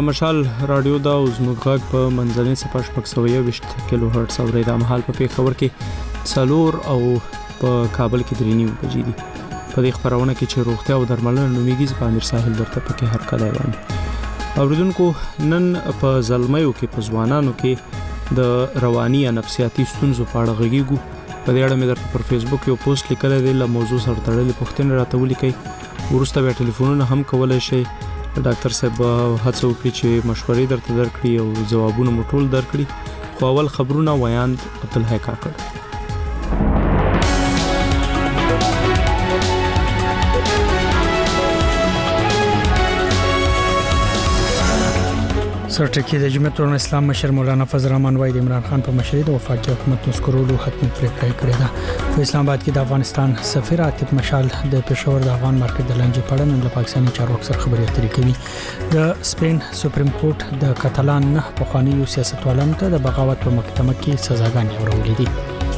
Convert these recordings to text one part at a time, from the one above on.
مشال رادیو دا او زموږ غږ په منځنۍ صفحه 620 کیلو هرتز اوري دا مهال په پیښور کې څلور او په کابل کې 3.9 بجې دي. په دې خبرونه کې چې روغتیا او درملنه نومیږي په امیر ساحل درته پکې هر کله وایم. اوریدونکو نن په زلمیو کې په ځوانانو کې د رواني یا نفسیاتي ستونزو په اړه غږیږو. په دې اړه مې درته پر فیسبوک یو پوسټ لیکلی دی له موضوع سره تړلې پوښتنې راته ولیکئ. وروسته بیا ټلیفونونه هم کولی شئ. ډاکټر صاحب هڅه وکړي چې مشورې درته درکړي او ځوابونه مو ټول درکړي. خو اول خبرونه ویاند عبدالحی کاکړ. سرټکی د جمعیت الاسلام مشر مولانا فضل الرحمن وای د عمران خان په مشرۍ د وفاقي حکومت نسکرولو حتمی پریکړه کړې ده. په اسلام آباد کې د افغانستان سفیر عاطف مشال د پېښور د افغان مارکیټ د لانجې په اړه نن له پاکستاني چارواکو سره خبرې اترې کوي. د سپین سپریم کورټ د کاتالان نه پخوانیو سیاستوالانو ته د بغاوت په محکمه کې سزاګانې اورولې دي.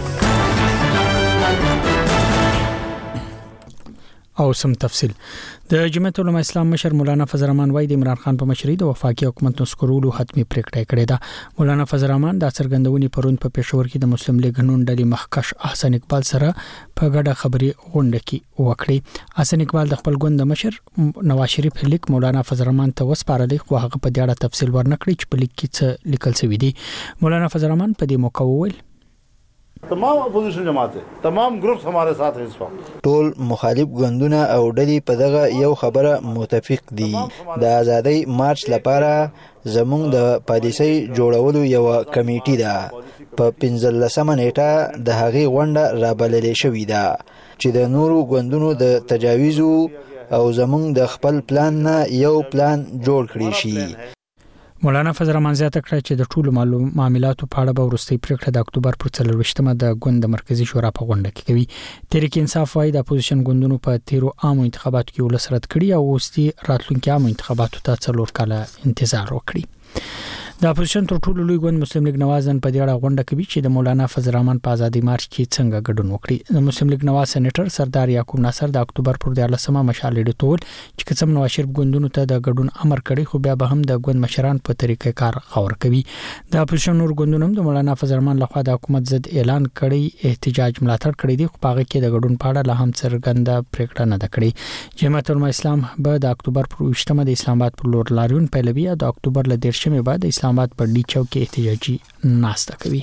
او سم تفصیل د جمعیت العلماء اسلام مشر مولانا فضل الرحمن وای د عمران خان په مشرۍ د وفاقي حکومت نسکرولو حتمی پریکړه کړې ده. مولانا فضل الرحمن د څرګندونې پروند په پېښور کې د مسلم لیگ نون ډلې مخکښ احسن اقبال سره په ګډه خبري غونډه کې وکړي. احسن اقبال د خپل ګوند مشر نواز شریف لیک مولانا فضل الرحمن ته وسپارل خو هغه په دې اړه تفصیل ورنکړي چې په لیک کې څه لیکل شوی دی. مولانا فضل الرحمن په دې موقع وویل تمام اپوزیشن جماعت تمام گروپس ہمارے ساتھ ہیں اس وقت. ټول مخالف ګوندونه او ډلې په دغه یو خبره متفق دي. د ازادۍ مارچ لپاره زموږ د پالیسۍ جوړولو یو کمیټه ده. په 15 نیټه د هغې غونډه رابللې شوې ده چې د نورو ګوندونو د تجاویز او زموږ د خپل پلان نه یو پلان جوړ کړی شي. مولانا فضل الرحمن زیاته کړه چې د ټولو معاملاتو په اړه به وروستۍ پریکړه د اکتوبر پر 24مه د ګوند مرکزی شورا په غونډه کې کوي. تحریک انصاف وايي د اپوزیشن ګوندونو په تیرو عامو انتخاباتو کې ولس رد کړي او اوس دي راتلونکي عامو انتخاباتو ته 4 کاله انتظار وکړي. د اپوزیشن تر ټولو لوی ګوند مسلم لیگ نواز نن په دې اړه غونډه کوي چې د مولانا فضل الرحمن په ازادي مارچ کې څنګه ګډون وکړي. د مسلم لیگ نواز سېنیټر سردار یعقوب ناصر د اکتوبر پر 14مه مشال لیدل چې قسم نواز شریف ګوندونو ته د ګډون امر کړي خو بیا به هم د ګوند مشران په طریقې کار غور کوي. د اپوزیشن نور ګوندونو هم د مولانا فضل الرحمن لخوا د حکومت ضد اعلان کړي احتجاج ملاتړ کړي دي خو په هغه کې د ګډون په اړه لا هم څرګنده پریکړه نه ده کړې. جمعیت العلماء اسلام به د اکتوبر پر 20مه د اسلام آباد پر لور لاریون پیلوي او د اکتوبر ل 13مه بعد د اسلام آباد پر ډی چوک کې احتجاجي ناسته کوي.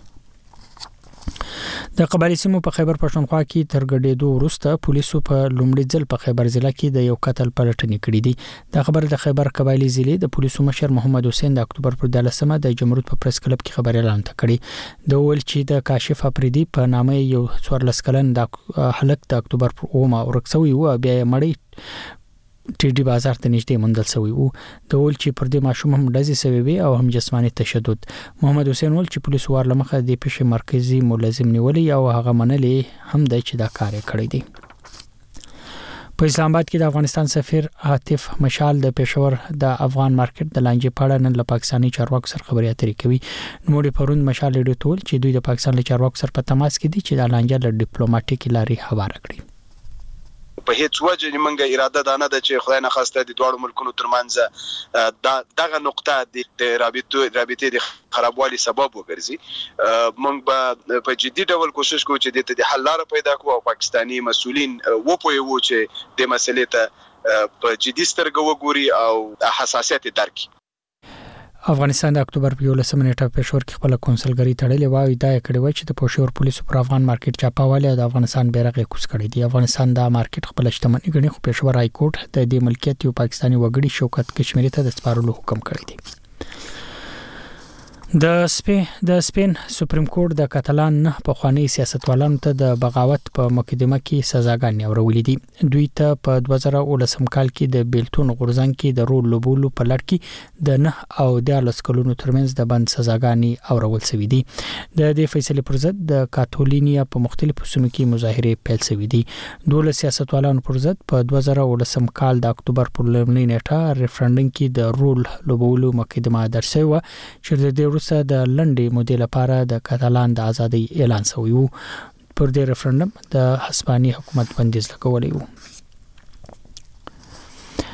د قبایلی سیمو په خیبر پښتونخوا کې تر ګډېدو وروسته پولیسو په لومړي ځل په خیبر ضلع کې د یو قتل پلټنې کړې دي. د خبر د خیبر قبایلی ضلع د پولیسو مشر محمد حسین د اکتوبر پر 14مه د جمهوریت په پریس کلب کې خبر اعلان کړی. د ول چې د کاشف افریدي په نامه یو 14 کلن د هلک د اکتوبر پر 9مه ورکسوي او بیا یې مړی ټیډي بازار ته نږدې موندل شوی وو. د ول چې پر دې ماشوم هم ډزې شوی وي او هم جسماني تشدد. محمد حسین ول چې پولیسو ورلمخه د پیښې مرکزی ملازم نیولې او هغه منلې هم د چې دا کار کړی دی. په اسلام آباد کې د افغانستان سفیر عاطف مشال د پېښور د افغان مارکیټ د لانجې په اړه نن له پاکستاني چارواکو سره خبرې اترې کوي. نوموړي پروند مشال لیدل چې دوی د پاکستان له چارواکو سره په تماس کې دي چې د لانجې له ډیپلوماټیک لارې هواره کړي. په هیڅ وجه منګه اراده دانه ده چې خدای نه خواسته د دوه ملکونو ترمنځ دغه نقطه د رابطې د خرابوالي سبب وګرځي. موږ په جدي ډول کوشش کوو چې د حل لاره پیدا کړو او پاکستاني مسؤلین وپوهوو چې د مسلې ته په جدي سترګه وګوري او حساسیت درک کړي. افغانستان د اکتوبر په 11مه نیټه پېښور کې خپل کنسولګری تړلې و او ادعا کړې و چې د پېښور پولیسو پر افغان مارکیټ چاپاوالي او د افغانستان بیرغ کوس کړی دی. افغانستان د مارکیټ خپل شتمنۍ غني خو پېښور هاي کورټ د دې ملکیت یو پاکستاني وګړي شوکت کشمیری ته د سپارلو حکم کړی دی. د سپین سپریم کورټ د کاتالان نه پخوانی سیاستوالانو ته د بغاوت په مقدمه کې سزاګانې اورولې دي. دوی ته په 2019 کال کې د بیلتون غورځنګ کې د رول لوبولو په لړ کې د 9 او 10 کلونو ترمنځ د بند سزاګانې اورول شوې دي. د دې فیصلې پر ضد د کاتالونیا په مختلفو سیمو کې مظاهره پیل شوې دي. 12 سیاستوالانو پر ضد په 2019 کال د اکتوبر پر لومړۍ نیټه ریفرندم کې د رول لوبولو مقدمه درسه و چې د دې د لنډې مودې لپاره د کاتالان د ازادۍ اعلان شوی وو. پر دې ریفرندم د هسپانیې حکومت بندیز لګولی وو.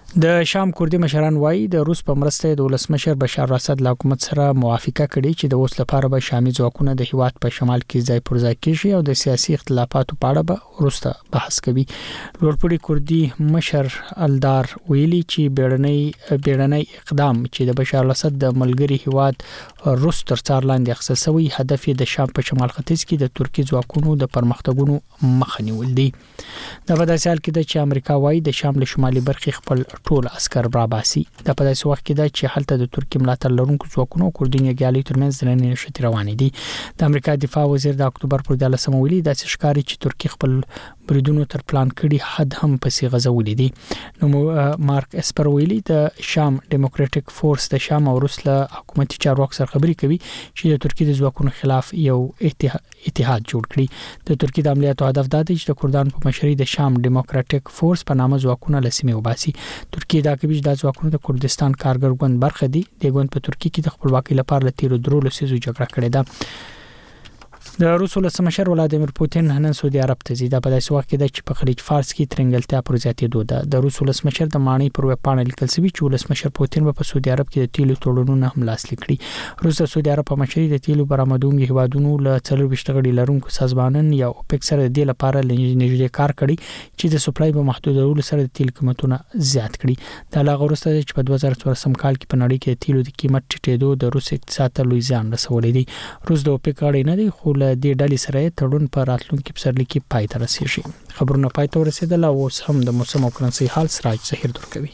د شام کوردي مشران وایي د روس په مرسته د ولسمشر بشار اسد له حکومت سره موافقه کړې چې د اوس لپاره به شامي ځواکونه د هیواد په شمال کې ځای پر ځای کیږي او د سیاسي اختلافاتو په اړه به وروسته بحث کوي. لوړپوړي کوردي مشر الدار ویلي چې بیړنۍ اقدام چې د بشار اسد د ملګری هیواد روس تر څار لاندې اخیستل شوی هدف یې د شام په شمال ختیځ کې د ترکی ځواکونو د پرمختګونو مخه نیول دي. دا په داسې حال کې ده چې امریکا وایي د شام له شمالي برخې خپل ټول عسكر براباسي. دا په داسې وخت کې ده چې هلته د ترکی ملاتړ لرونکو ځواکونو کوردي نیګالي ترمنځ د نښتې روانې دي. د امریکا دفاع وزیر د اکتوبر پر 13 ویلي داسې ښکاري چې ترکی خپل بریدونو تر پلان کړي حد هم پسې غزولې دي. نو مارک اسپر ویلي د شام ډیموکراټک فورس د شام او روس له حکومتي چارواکو سره خبرې کوي چې د ترکی د ځواکونو خلاف یو اتحاد جوړ کړي. د ترکی د عملیاتو هدف دا دی چې د کردانو په مشرۍ د شام ډیموکراټک فورس په نامه ځواکونه له سیمې وباسي. ترکی دا کوي چې د ځواکونو د کردستان کارګر ګوند برخه دي. د ګوند په ترکی کې د خپلواکۍ لپاره له تیرو درو لسیزو جګړه کړې ده. د روس ولسمشر ولادیمیر پوتین نن سعودي عرب ته ځي. دا په داسې وخت کې ده چې په خلیج فارس کې ترنګلتیا پر زیاتېدو ده. د روس ولسمشر د مانی پر ویب پاڼه لیکل شوی چې ولسمشر پوتین په سعودي عرب کې د تیلو تړونونه هم لاسلیک کړي. روس د سعودي عرب په مشرۍ د تیلو برآمدونکو هیوادونو له 24 غړي لرونکو سازمانن یا اوپک سره د دې لپاره نږدې کار کړي چې د سپلای په محدودولو سره د تیل قیمتونه زیات کړي. دا لا غوښته چې په 2014 کال کې په نړۍ کې د تیلو د قیمت ټیټېدو د روس اقتصاد ته لوی زیان رسولی دی. روس د اوپک غړي نه دی خو له دې ډلې سره تړون په راتلونکي پسرلي کې پای ته رسیږي. خبرونه پای ته ورسېدل او اوس هم د موسم او کرنسي حال سراج ظهیر درکوي.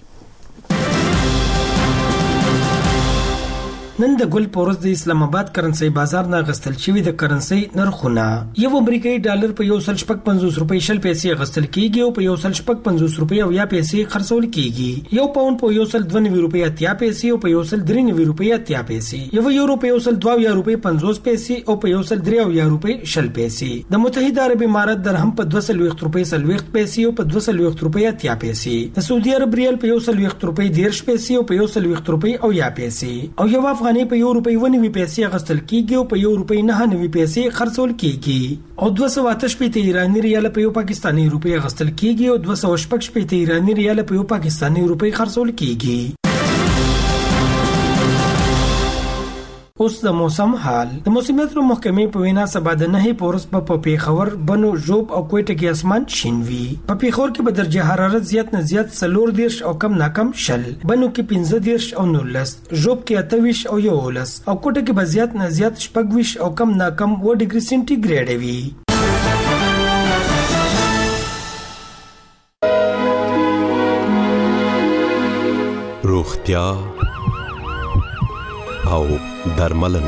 نن د ګل پورز د اسلام آباد کرنسي بازار نه غستل شوی د کرنسي نرخونه یو امریکایي ډالر په 1.50 روپۍ شل پیسې غستل کیږي او په 1.50 روپۍ او یا پیسې خرڅول کیږي. یو پاوند په 1.92 روپۍ اتیا پیسې او په 1.93 روپۍ اتیا پیسې. یو یورو په 1.2 روپۍ 50 پیسې او په 1.3 روپۍ شل پیسې. د متحده عرب امارات درهم په 2.20 روپۍ 40 پیسې او په 2.20 روپۍ اتیا پیسې. د سعودي عرب ریال په 1.20 روپۍ 10 پیسې او په 1.20 روپۍ او یا پیسې. او یو افغاني په 1 روپۍ 90 پیسې غستل کیږي او په 1 روپۍ 99 پیسې خرڅول کیږي. او 288 ایرانی ریال په 1 پاکستانی روپۍ غستل کیږي او 288 ایرانی ریال په 1 پاکستانی روپۍ خرڅول کیږي. اوس د موسم حال. د موسمیات محکمې په وینا سبا د 9 پورس په پیښور بنو ژوب او کوټه کې اسمان شین وي. په پیښور کې به درجه حرارت زیات نه زیات 40 او کم نه کم 10. بنو کې 15 او 19. ژوب کې 28 او 11 او کوټه کې به زیات نه زیات 26 او کم نه کم 2 ډیګري سنټیګریډ وي. روغتیا او درملنه.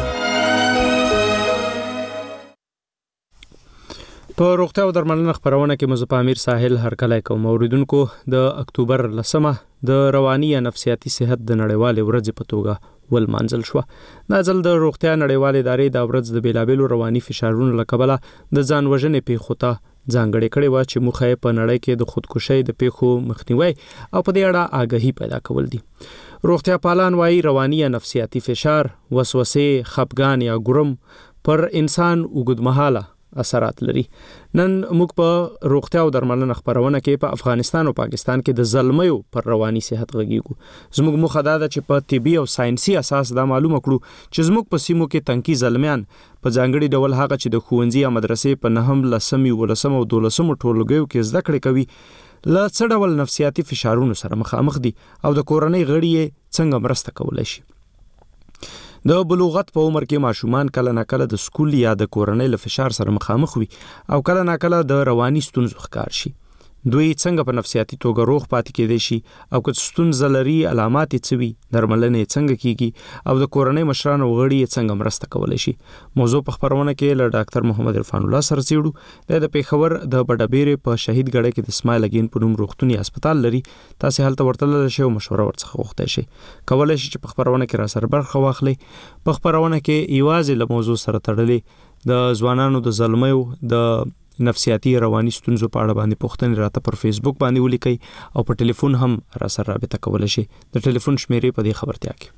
په روغتیا او درملنه خبرونه کې مزه امیر ساحل هرکلی کوم. اوریدونکو د اکتوبر 10 د رواني یا نفسیاتي صحت د نړیوالې ورځې په توګه ولمانځل شو. دا ځل د روغتیا نړیوالې ادارې د ورځ د بیلابېلو رواني فشارونو له کبله د ځان وژنې پیښو ته ځانګړې کړې و چې موخه یې په نړۍ کې د خودکشۍ د پیښو مخنیوي او په دې اړه آگاهي پیدا کول دي. روغتیا پالان وايي رواني یا نفسیاتي فشار، وسوسې، خپګان یا ګرم پر انسان اوږدمهاله اثرات لري. نن موږ په روغتیا او درملنه خبرونه کې په افغانستان او پاکستان کې د زلمیو پر رواني صحت غږیږو. زموږ مخه دا ده چې په طبي او ساينسي اساس دا معلومه کړو چې زموږ په سیمو کې تنکي زلمیان په ځانګړي ډول هغه چې د ښوونځي یا مدرسې په 9 لسم او 12 ټولګیو کې زده کړې کوي له څه ډول نفسیاتي فشارونو سره مخامخ دي او د کورنۍ غړي یې څنګه مرسته کولای شي. د بلوغت په عمر کې ماشومان کله ناکله د سکول یا د کورنۍ له فشار سره مخامخ وي او کله ناکله د رواني ستونزو ښکار شي. دوی څنګه په نفسیاتي توګه روغ پاتې کېدای شي او که ستونزه لري علامات یې څه وي، درملنه څنګه کیږي او د کورنۍ مشرانو غړي یې څنګه مرسته کولای شي. موضوع په خبرونه کې له ډاکټر محمد عرفان الله سره څېړو. د پیښور د بډابېرې په شهید ګړی کې د اسماعیل اګین په نوم روغتوني هسپتال لري. تاسو هلته ورتللی شئ او مشوره ورڅخه غوښتلی شئ. کولی شئ چې په خبرونه کې را سره برخه واخلئ. په خبرونه کې یوازې له موضوع سره تړلې د ځوانانو د زلمیو د نفسیاتي رواني ستونزو په اړه باندې پوښتنې راته پر فیسبوک باندې ولیکئ او په ټلیفون هم را سره رابطه کولی شئ. د ټلیفون شمیرې په دې خبرتیا کې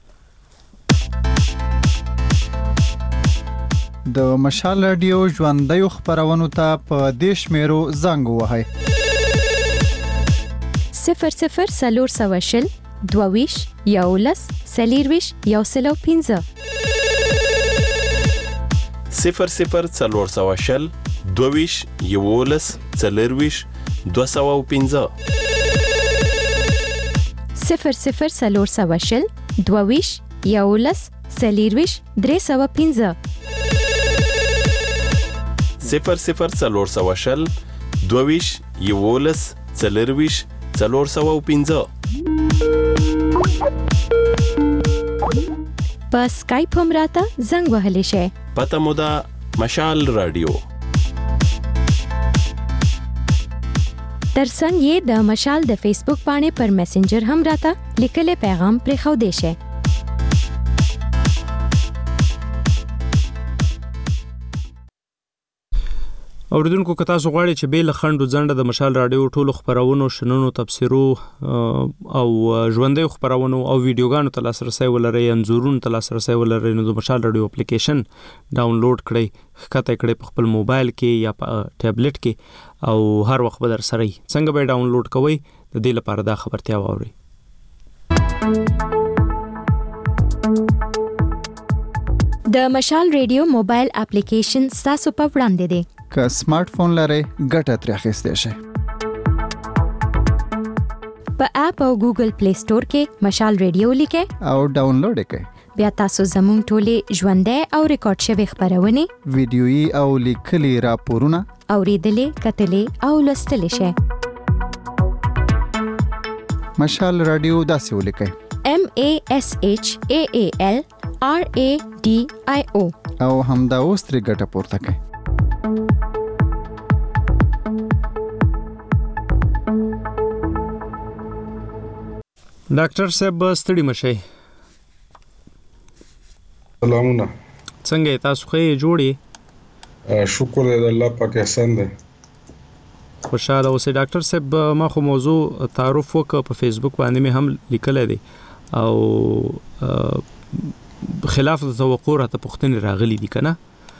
د مشال رادیو ژوندیو خبرونو ته په دې شمیرو زنګ ووهئ: 00 22 11 40 115 00 22 11 40 215 00 22 11 40 315 00 22 11 40 415 په سکایپ هم راته زنګ وهلی شئ. پته مو ده مشال رادیو. ترڅنګ یې د مشال د فیسبوک باندې پر میسنجر هم راته لیکلي پیغام پرېښودی شئ. اوریدونکو که تاسو غواړئ چې بیل خندو ځنډه د مشال رادیو ټولو خبرونو شننو تبصرو او ژوندۍ خبرونو او ویډیوګانو ته لاسرسي ولرئ انځورونو ته لاسرسي ولرئ نو د مشال رادیو اپلیکیشن ډاونلوډ کړئ ښکته کړئ په خپل موبایل کې یا په ټابلیټ کې او هر وخت به در سره وي. څنګه به ډاونلوډ کوئ د دې لپاره دا خبرتیا واورئ. د مشال رادیو موبایل اپلیکیشن تاسو په وړاندې دی. که سمارټ فون لرئ ګټه ترې اخیستی شئ. په اپ او ګوګل پلی سٹور کې مشال رادیو لیکئ او ډاونلوډ یې کړئ. بیا تاسو زموږ ټولې ژوندۍ او ریکارډ شوي خبرونه ویډیويي او لیکلي راپورونه اوریدلې کتلې او لوستلې شئ. مشال رادیو داسې ولیکئ MASHAALRADIO او همدا اوس ترې ګټه پورته کړئ. ډاکټر صاحب ستړي مشئ. سلامونه. څنګه تاسو خې جوړي؟ شکر دې الله پاک احسان دی. خوشاله اوسئ. ډاکټر صاحب ما خو موضوع تعارف وکړ په فیسبوک باندې مې هم لیکل دي او خلاف توقع راته پوښتنې راغلي دي کنه.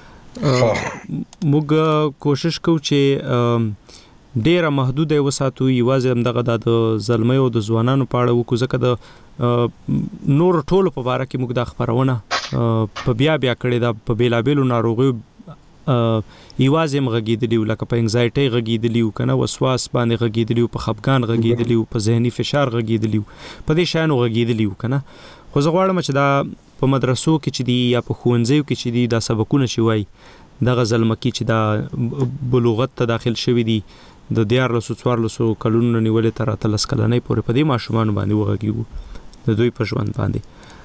موږ کوشش کوو چې ډیره محدوده وساتو یوازې هم دغه د ظلمۍ او د ځوانانو په اړه وکړو ځکه د نور ټولو په باره کې موږ د خبرونه په بیا کړې ده په بیلابیلو ناروغیو یوازې هم غږېدلي وو لکه په انګزایټۍ غږېدلي وو کنه وسواس باندې غږېدلي وو په خفګان غږېدلي وو په ذهني فشار غږېدلي وو په دې شیانو غږېدلي وو کنه. خو زه غواړم چې دا په مدرسو کې چې دي یا په ښوونځیو کې چې دي دا سبقونه چې وایي دغه ظلمکي چې دا بلوغت ته داخل شوي دي د 14 کلونو نیولې تر 13 کلنۍ پورې په دې ماشومان باندې وغږیږو د دوی په ژوند باندې.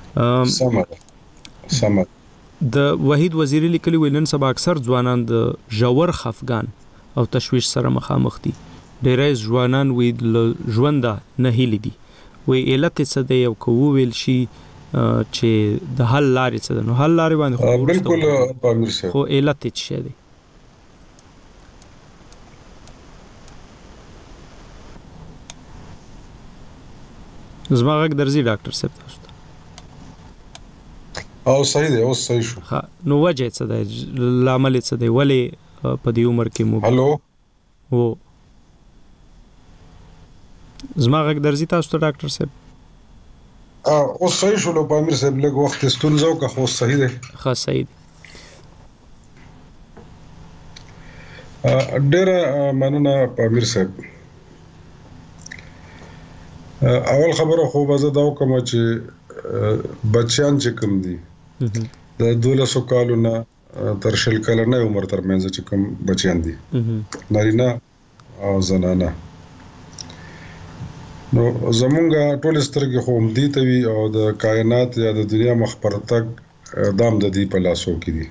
سمه د وحید وزیری لیکلي ویلن سبا اکثر ځوانان د ژور خفګان او تشویش سره مخامخ دي. ډېری ځوانان وی ژوند نه هیلي دي وی علت څه دی او کو ویل شي چې د حل لارې څه ده نو حل لارې باندې بالکل پامیر صاحب خو علت څه دی؟ زما غږ درځي ډاکټر صاحب تاسو ته؟ او صحیح دی اوس صحیح شو. نو وجه څه دی لامل څه دی ولې په دې عمر کې مو هالو و زما غږ درځي تاسو ته ډاکټر صاحب؟ اوس صحیح شو لو پامیر صاحب لږ وخت ستونزه او که خو صحیح دی. ښه صحیح دی. ډېره مننه پامیر صاحب. اول خبره خو به زه دا وکم چې بچیان چې کوم دي د 12 کالو نه تر 20 کلنۍ عمر ترمنځ چې کوم بچیان دي نارینه او زنانه نو زمونږه ټول سترګې خو دي ته وی او د کائنات یا د دنیا مخ پر تک دام د دې په لاسو کې دي.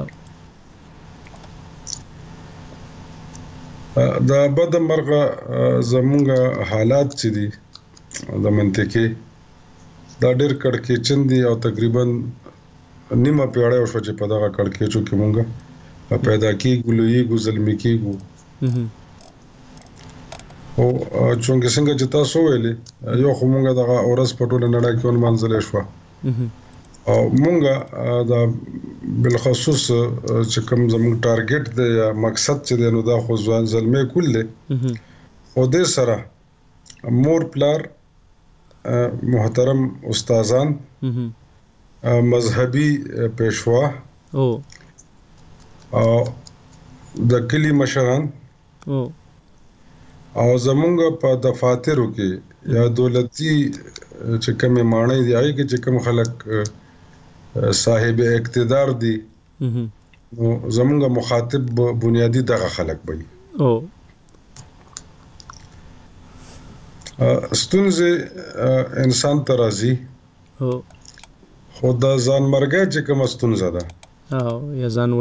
دا بد مرغه زمونږه حالات چې دي د منطقي دا ډېر کړکېچن دي او تقریبا نیمه پیړۍ وشو چې په دغه کړکېچو کې مونږه پیدا کیږو لویږو ظلمي کیږو. او څنګه چې تاسو ویلي یو خو مونږه دغه اورس په ټوله نړۍ کې ونمنځلې شو او مونږه دا بالخصوص چې کوم زموږ ټارګټ دی یا مقصد چې دی نو دا خو ځوان ظلمي کول دي او دې سره مور پلار محترم استادان مذهبي پېشوا او د کلی مشران او زمونږ په دفاترو کې یا دولتي چې کوم مانای دی هغه کې چې کوم خلک صاحب اقتدار دي نو زمونږ مخاطب بنیادی دغه خلک وي ستونزه انسان ته راځي خو د ځان مرګ چې کوم ستونزه ده یا ځان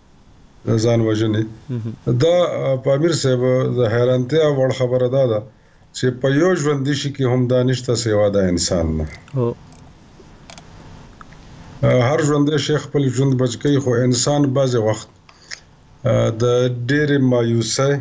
وژنې دا پامیر صاحب د حیرانتیا وړ خبره ده چې په یو ژوند شي کې هم دانشته سیوا د انسان نه هر ژوند شیخ خپل ژوند بچ کوي خو انسان بعض وخت د ډېر مایوسه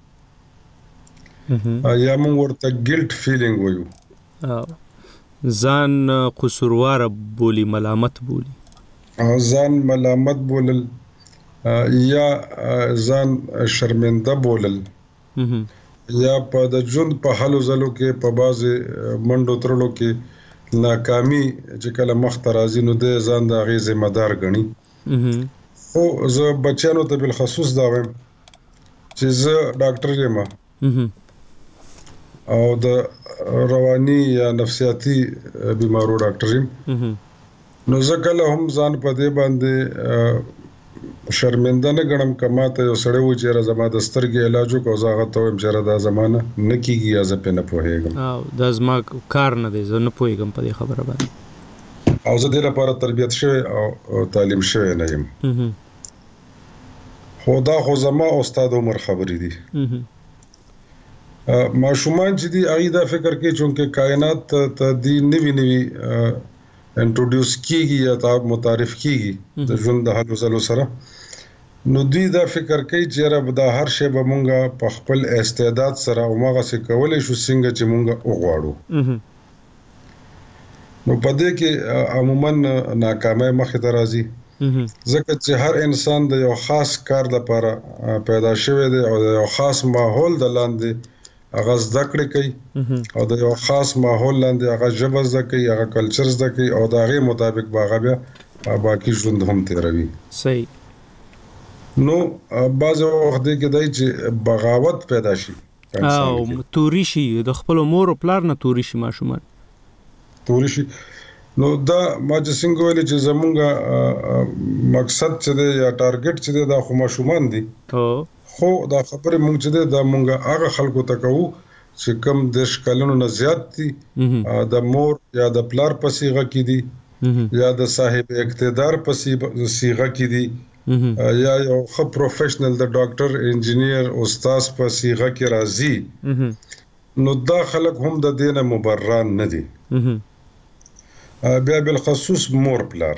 یا موږ ورته ګیلټ فیلینګ وایو ځان قصوروار بولی ملامت بولی ځان ملامت بولل یا ځان شرمنده بولل یا په د ژوند په حالو زلو کې په بعض منډو ترلو کې ناکامي چې کله مخ ته راځي نو د ځان د هغې ذمہ دار ګڼي خو زه بچیانو ته بالخصوص دا وایم چې زه ډاکټر یم او د رواني یا نفسیاتي بیمارو ډاکټر یم نو زه کله هم ځان په دې باندې شرمنده نه ګڼم کما ته یو سړی و چې زما د سترګې علاج وکړو زه هغه ته وایم چې دا زمانه نه کیږي یا زه پې نه پوهېږم دا زما کار نه دی زه نه پوهېږم په دې خبره باندې او زه دې لپاره تربیت شوی او تعلیم شوی نه یم خو دا خو زما استاد عمر خبرې دي ماشومان چې دي هغه دا فکر کوي چې کائنات ته دی نوی انټروډیوس کیږي یا متعارف کیږي د ژوند د حالو زلو سره نو دوی دا فکر کوي چې رب دا هر شی به مونږه په خپل استعداد سره او ماغه څه کولای شو څنګه چې مونږه وغواړو نو په دې کې عموما ناکامۍ مخې ته راځي ځکه چې هر انسان د یو خاص کار لپاره پیدا شوی دی او د یو خاص ماحول د لاندې هغه زده کړې کوي او د یو خاص ماحول لاندې هغه ژبه زده کوي هغه کلچر زده کوي او د هغې مطابق به هغه بیا باقي ژوند هم تېروي صحیح نو بعضې وخت دی کېدای چې بغاوت پیدا شي او توري شي د خپلو مور او پلار نه توري شي ماشومان توري شي نو دا ما چې څنګه ویلې چې زمونږ مقصد چې دی یا ټارګټ چې دی دا خو ماشومان دي خو دا خبرې مونږ چې دی دا مونږ هغه خلکو ته کوو چې کم 10 کلونو نه زیات دي د مور یا د پلار په صیغه کې دي یا د صاحب اقتدار په صیغه کې دي یا یو ښه پروفیشنل د ډاکټر انجینیر استاد په صیغه کې راځي نو دا خلک هم د دې نه مبرران نه دي بیا بالخصوص مور پلار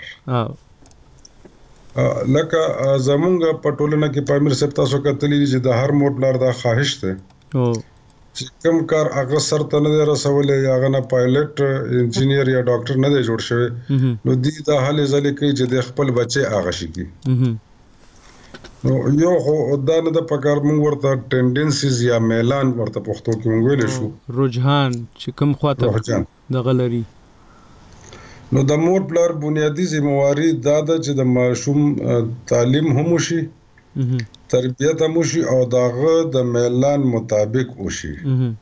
لکه زمونږ په ټولنه کې پامیر صاحب تاسو کتلی چې د هر مور پلار دا خواهش دی چې کوم کار هغه سر ته نه دی رسولی یا هغه نه پایلټ انجینیر یا ډاکټر نه دی جوړ شوی نو دوی دا هلې ځلې کوي چې د خپل بچی هغه شي کړي نو یو خو دا نه د پکار مونږ ورته ټینډنسیز یا میلان ورته پښتو کې مونږ ویلی شو رجحان چې کوم خواته دغه لري نو د مور پلار بنیادی ذمہواری دا ده چې د ماشوم تعلیم هم وشي تربیت هم وشي او داغه د میلان مطابق وشي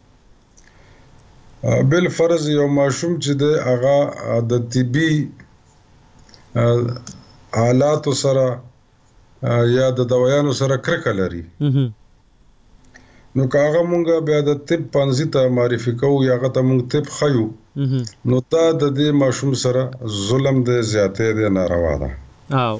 بل فرض یو ماشوم چې د هغه د طبي حالات سره یا د دوايانو سره کرکه لري نو کاغه مونږه بیا د طب پنځه ته معرفي کوو یا هغه ته مونږ طب خیو نو دا د دې ماشوم سره ظلم دی زیاتې دی ناروا ده او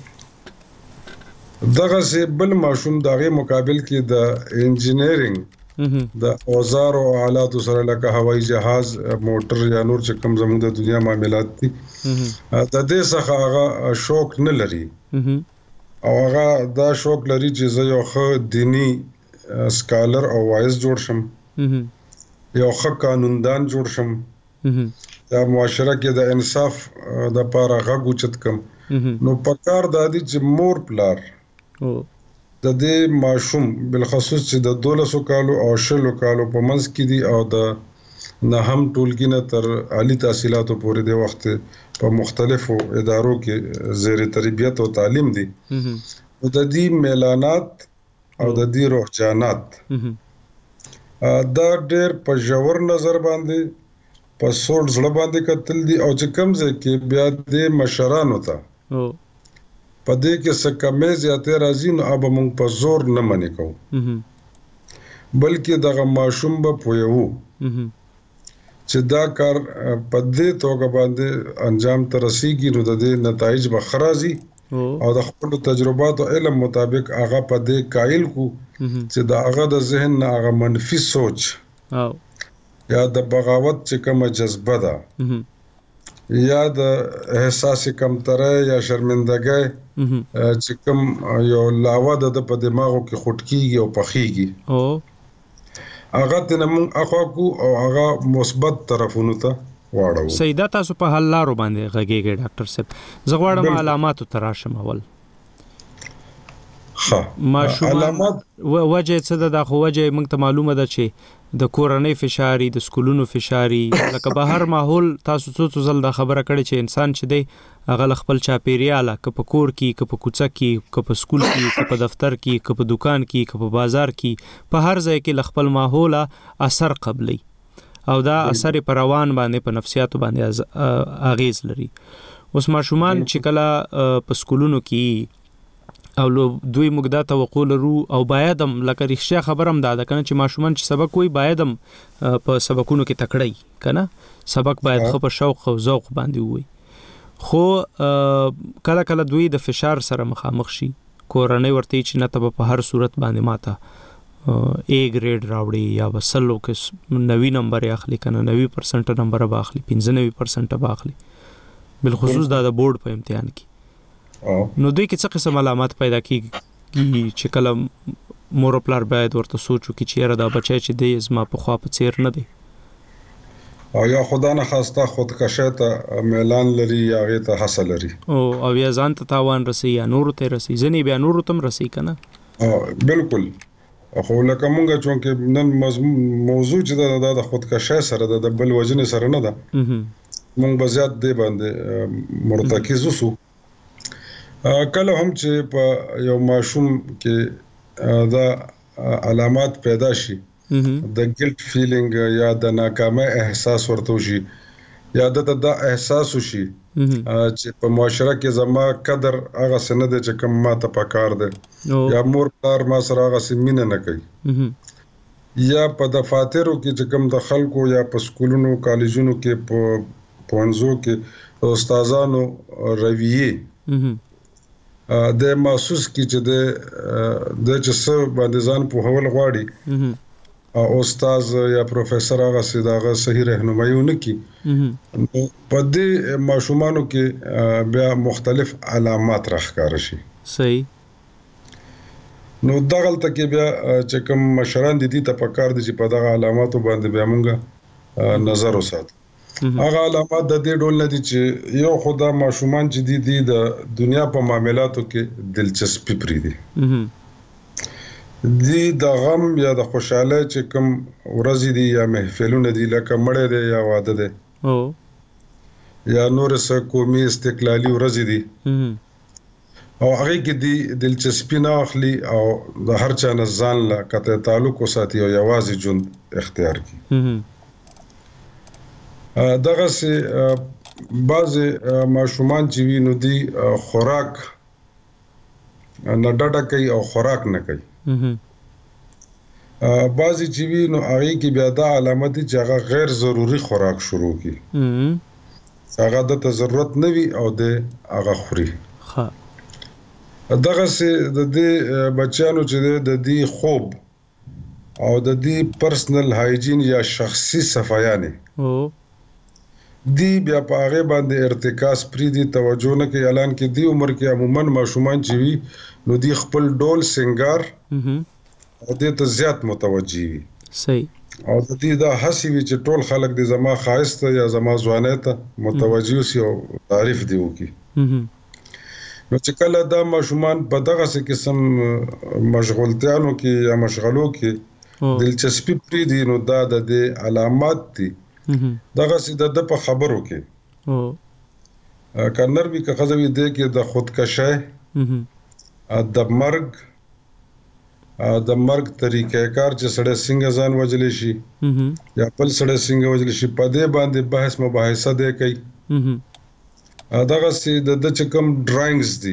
دغه سه بل ماشوم دغه مقابل کې د انجینیرینګ د اوزار او آلات سره لکه هوایي جهاز موټر یا نور چې کوم زموږ د دنیا معاملات دي د دې څخه هغه شوق نه لري او هغه دا شوق لري چې زه یو ښه دینی سکالر او وایز جوړ شم یو ښه قانوندان جوړ شم یا معاشره کې د انصاف د پاره غږ اوچت کم نو پکار د دې چې مور پلار د دې ماشوم بالخصوص چې د 1200 کالو او 16 کالو په منځ کې دي او د نه هم ټولګي نه تر عالی تحصیلاتو پورې د وخت په مختلفو ادارو کې زیر تربیت او تعلیم دي. نو د دې میلانات او د دې روحجانات دا ډېر په ژور نظر باندې په سوړ زړه باندې کتل دي او چې کوم ځای کې بیا د مشرانو ته په دې کې څه کمې زیاتې راځي نو اب موږ په زور نه منې کوو بلکې دغه ماشوم به پوهیو چې دا کار په دې توګه باندې انجام ته رسیږي نو د دې نتایج به ښه راځي او د خپل تجربات او علم مطابق هغه په دې قایل کو چې د هغه د ذهن نه هغه منفي سوچ یا د بغاوت چې کومه جذبه ده یا د احساس کمترۍ یا شرمندګۍ چې کوم یو لاوه د په دماغو کې خټ کیږي او پخیږي هغه ته موږ اخوا کو او هغه مثبت طرفونو ته واړو. سیدا تاسو په حل لارو باندې غږیږي ډاکټر صاحب زه غواړم علاماتو تراشم اول علامات وجه څه ده خو وجه موږ ته معلومه ده چې د کورنۍ فشاري د سکولونو فشاري لکه بهر ماحول تاسو څو ځل دا خبره کړې چې انسان چې دی هغه خپل چاپیریال که په کور کې که په کوڅه کې که په سکول کې که په دفتر کې که په دکان کې که په بازار کې په هر ځای کې خپل ماحول اثر قبلي او دا اثر پر روان باندې په نفسیاتو باندې اغیز لري. اوس ماشومان چې کله په سکولونو کې او دوی موږ دا توقع لرو او باید هم لکه رښتیا خبرم دا ده کنه چې ماشومان چې سبق وای باید هم په سبقونو کې تکړه کنه سبق باید خو په شوق او ذوق باندې وای خو کله کله دوی د فشار سره مخامخ شي کورنۍ ورته چې نه ته په هر صورت باندې ماته A grade راوړي یا وسلو کې 90 نمبر اخلي کنه 90% نمبر باخلي 95% باخلي بالخصوص دا د بورډ په امتحان کې نو دوی کې څه قسم علامات پیدا کیږي چې کله مور پلار باید ورته سوچو کې چیرې دا بچی چې دی زما په خوا په چیر نه دی او یا خدا نه خواسته خودکشي ته اعلان لري یا غي ته حاصل لري او یا ځان ته تاوان رسي یا نور ته رسي ځنی بیا نور تم رسي کنه بالکل خو لکه مونږ چې نن موضوع چې دا د خودکشي سره د بل وجنه سره نه ده مونږ به زیات دی باندې مرتکز وسو کله هم چې په یو ماشوم کې دا علامات پیدا شي د ګلټ فیلینګ یا د ناکامۍ احساس ورته شي یا د احساس شي چې په معاشره کې زما قدر هغه سند چې کوم ما ته پکار دی یا مور پلار ما سره هغه سمینه نه کوي یا په دفاترو کې چې کوم د خلکو یا په سکولونو کالجونو کې په پونځو کې استادانو رویه د محسوس کی چې د چې څه باندې ځان په هول غواړي او استاد یا پروفیسور هغه سیداغه صحیح راهنمایي ونکي په دې ماشومانو کې بیا مختلف علامات راښکار شي صحیح نو دغلته کې بیا چې کوم مشران دي ته پکار دي چې په دغه علاماتو باندې بیا موږ نظر وساتو هغه علامات د دې ډول نه دي چې یو خدا ماشومان چې دي د دنیا په معاملاتو کې دلچسپي پری دي دی د غم یا د خوشاله چې کوم ورځې دي یا محفلونه دي لکه مړه دي یا واده دي یا نور څه قومي استقلالي ورځې دي او هغه کې دي دلچسپي نه اخلي او د هر چا نه ځان لا قطع تعلق وساتي او یوازې ژوند اختیار کړي دغه سي بعض ماشومان چې وینو دي خوراک نه ډډه کوي او خوراک نه کوي بعضی چې وینو هغه کې بیا د علامات چې هغه غیر ضروري خوراک شروع کی هغه د ضرورت نه وي او د هغه خوري دغه سي د دې بچانو چې د دې خوب او د دې پرسنل هایجین یا شخصي صفایانه دی بیا په هغه باندې ارتکاز پری دی توجه نه کوي اعلان کې دی عمر کې عموما ماشومان چې وي نو دی خپل ډول سنگار او دې ته زیات متوجي وي صحیح او د دې دا حسی وي چې ټول خلک د زما خاصه یا زما ځوانه ته متوجي اوسي او تعریف دی وکي نو چې کله دا ماشومان په دغه څه قسم مشغولتیانو کې یا مشغلو کې دلچسپي پری دي نو دا د علامات دي دغه سید د په خبرو کې کنر به که خزوی دی کې د خودکشي د مرګ طریقې کار چې سړی څنګه ځان وجلی شي یا بل سړی څنګه وجلی شي په دې باندې بحث مباحثه دی کوي دغه سي د چې کوم ډراینګز دي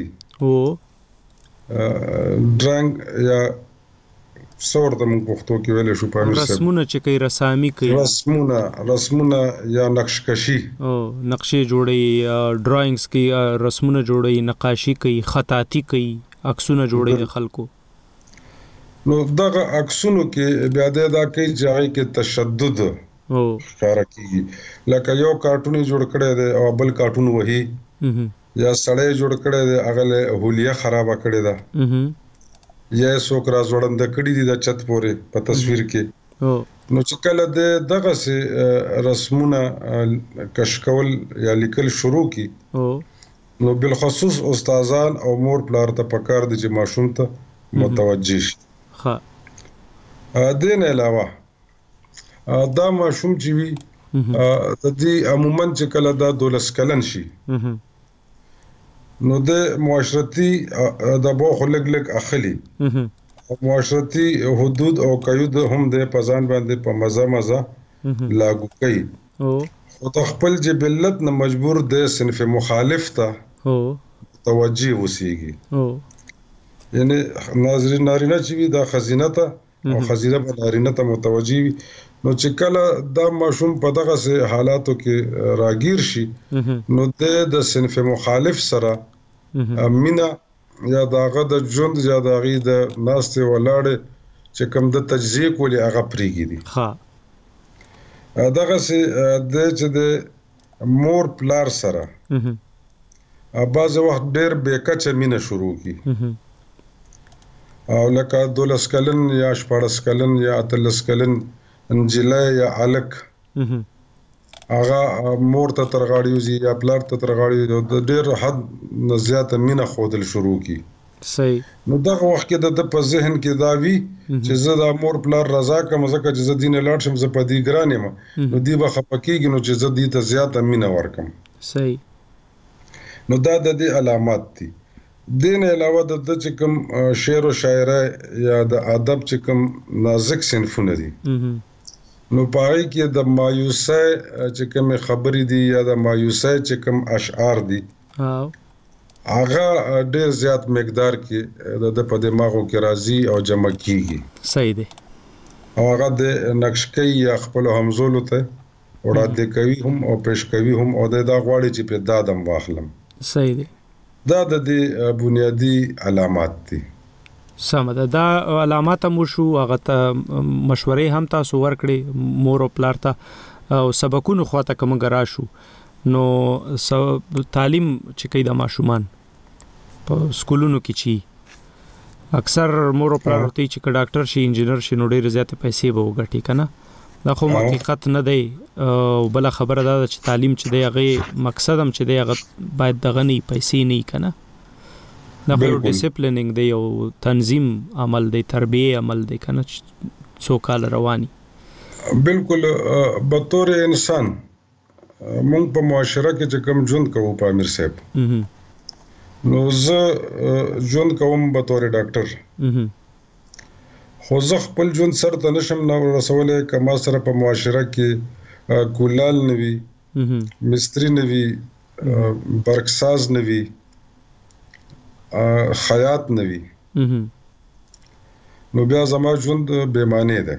ډراینګ یا څور د موږ پښتو کې ویل شو په امر رسمونه چې کوي رسامي کوي رسمونه یا نقشکشي نقشې جوړي ډراینګز کوي رسمونه جوړي نقاشي کوي خطاطي کوي عکسونه جوړي د خلکو نو دغه عکسونو کې بیا دا کوي چې هغه کې تشدد ښکارا کیږي لکه یو کارټون جوړ کړی دی او بل کارټون وਹੀ یا سړی جوړ کړی دی هغه له هولیا خرابه کړی دا یا څوک را ځوړند کړی دی د چت پورې په تصویر کې نو چې کله دغه سي رسمونه کشکول یا لیکل شروع کی نو بالخصوص استادان او مور پلار ته پکار دي چې ماشوم ته متوجه شي دین علاوه دا ماشوم چې وي د دې عموما چې کله دا 12 کلن شي نو د معاشرتي د بوخ لګ اخلي معاشرتي حدود او قیود هم د پزان باندې په مزه لاګو کوي او د خپل جبلت نه مجبور د صنف مخالف ته توجه وسیږي یعنی ناظرین نارینه چې وي دا خزینه ته او خزینه په نارینه ته متوجه وي نو چې کله دا ماشوم په دغه سه حالاتو کې راګیر شي نو د صنف مخالف سره مینا یا داغه د ژوند یا داغه د ناستې ولاړې چې کوم د تجزیه کولی هغه پریږي دي دغه سه د چې د مور پلار سره بعض وخت ډېر بیکچه مینا شروع کی او لکه 12 کلن یا 14 کلن یا 13 کلن انجلای یا الک هغه مور ته ترغاړیږي یا پلار ته ترغاړیږي د ډېر حد نه زیاته مینه خودل شروع کی صحیح نو دغه وخت کې د په ذهن کې دا وی چې زه د مور پلار رضا کوم ځکه چې زه دین لاړ شم زه په دې ګرانې ما نو دی به خپکیږي نو چې زه دې ته زیاته مینه ورکم صحیح نو دا د دې علامات دي دین علاوه د چې کوم شعر او شاعري یا د ادب چې کوم نازک صنفونه دي نو پای کې د مایوسه چې کوم خبرې دي یا د مایوسه چې کوم اشعار دي هغه ډېر زیات مقدار کې د په دماغو کې راځي او جمع کیږي صحیح دی او هغه د نقشکي یا خپل همزولو ته وړاندې کوي هم او پېښ کوي هم او دا غواړي چې په دادم واخلم صحیح دی دا د بنیادی علامات دي سم دا علامات مو شو هغه ته مشورې هم تاسو ورکړي مور او پلار ته او سبقونو خواته کوم غرا شو نو تعلیم چې کوي د ماشومان په سکولونو کې چی اکثر مور او پلار ته چې ډاکټر شي انجینر شي نو ډېر زیات پیسې به وګټي کنه دا خو حقیقت نه دی او بل خبره ده چې تعلیم چې دی هغه مقصد هم چې دی هغه باید دغه نه پیسې نه کنه دا خو ډیسپلینینګ دی او تنظیم عمل دی تربیه عمل دی کنه څو کال رواني بالکل به طور انسان مونږ په معاشره کې چې کوم ژوند کوو په امیر صاحب نو زه ژوند کوم به طور ډاکټر خو زه خپل ژوند سره ته نشم نو رسولې کما سره په معاشره کې کولال نوي مستری نوي برکساز نوي خیاط نوي نو بیا زما ژوند بے معنی ده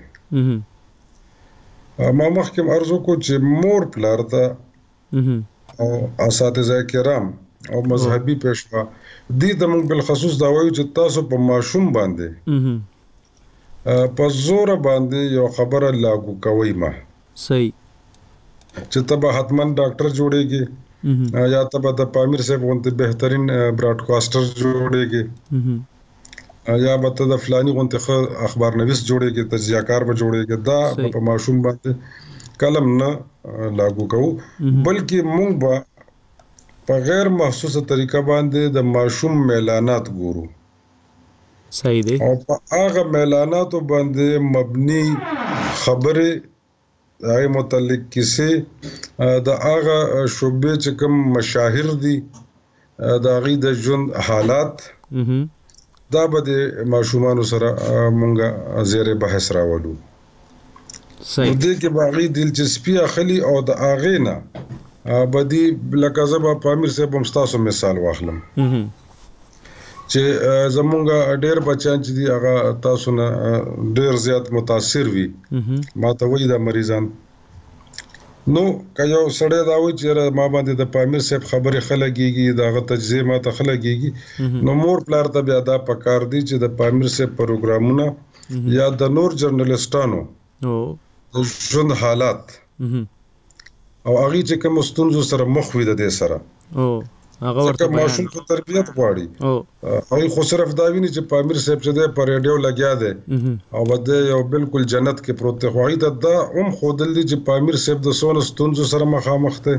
ما مخکې ارزو کو چې مور پلار ته او اساتذه کرام او مذهبي پېشوا دي د موږ بل خصوص دا وایو چې تاسو په ماشوم باندې په زور باندې یو خبره لاګو کوي ما صحیح چې تبه حتمن ډاکټر جوړيږي یا تبه د پامیر صاحب غونته بهترین براډکاسټر جوړيږي یا به ته د فلاني غونته اخبار نویس جوړيږي تجزیه‌کار به جوړيږي دا په ماشوم باندې کلم نه لاګو کوو بلکې مونږ به په غیر محسوسه طریقه باندې د ماشوم اعلانات ګورو صحیح دی او په هغه اعلاناتو باندې مبني خبره هغه متعلق کیسه د هغه شوبې چې کوم مشاهیر دي د هغه د ژوند حالات دا به د ماشومان سره مونږه زیره بحث راوړو. صحیح دې کې باغی دلچسپي اخلي او د هغه نه بدی لکه زبا پامیر صاحب هم تاسو مثال واخلم چې زمونږه ډېر بچان چې دی هغه تاسو نه ډېر زیات متاثر وي ما ته وایي د مریضان نو کایو سړی دا وایي چې ما باندې د پامیر صاحب خبره خلګيږي داغه تجزیه ما ته خلګيږي نو مور پلار ته بیا دا پکار دی چې د پامیر صاحب پروګرامونه یا د نور جرنالستانو ژوند حالات او هغه چې کوم ستونزو سره مخ وي د دې سره هغه ورته ماشوم ته تربيت غواړي او خو صرف دا ویني چې پامیر صاحب چې د پر ریډیو لګیا دی او بده یو بالکل جنت کې پروت دی خو دا هم خودل دي چې پامیر صاحب د سونه ستونزو سره مخامخ دی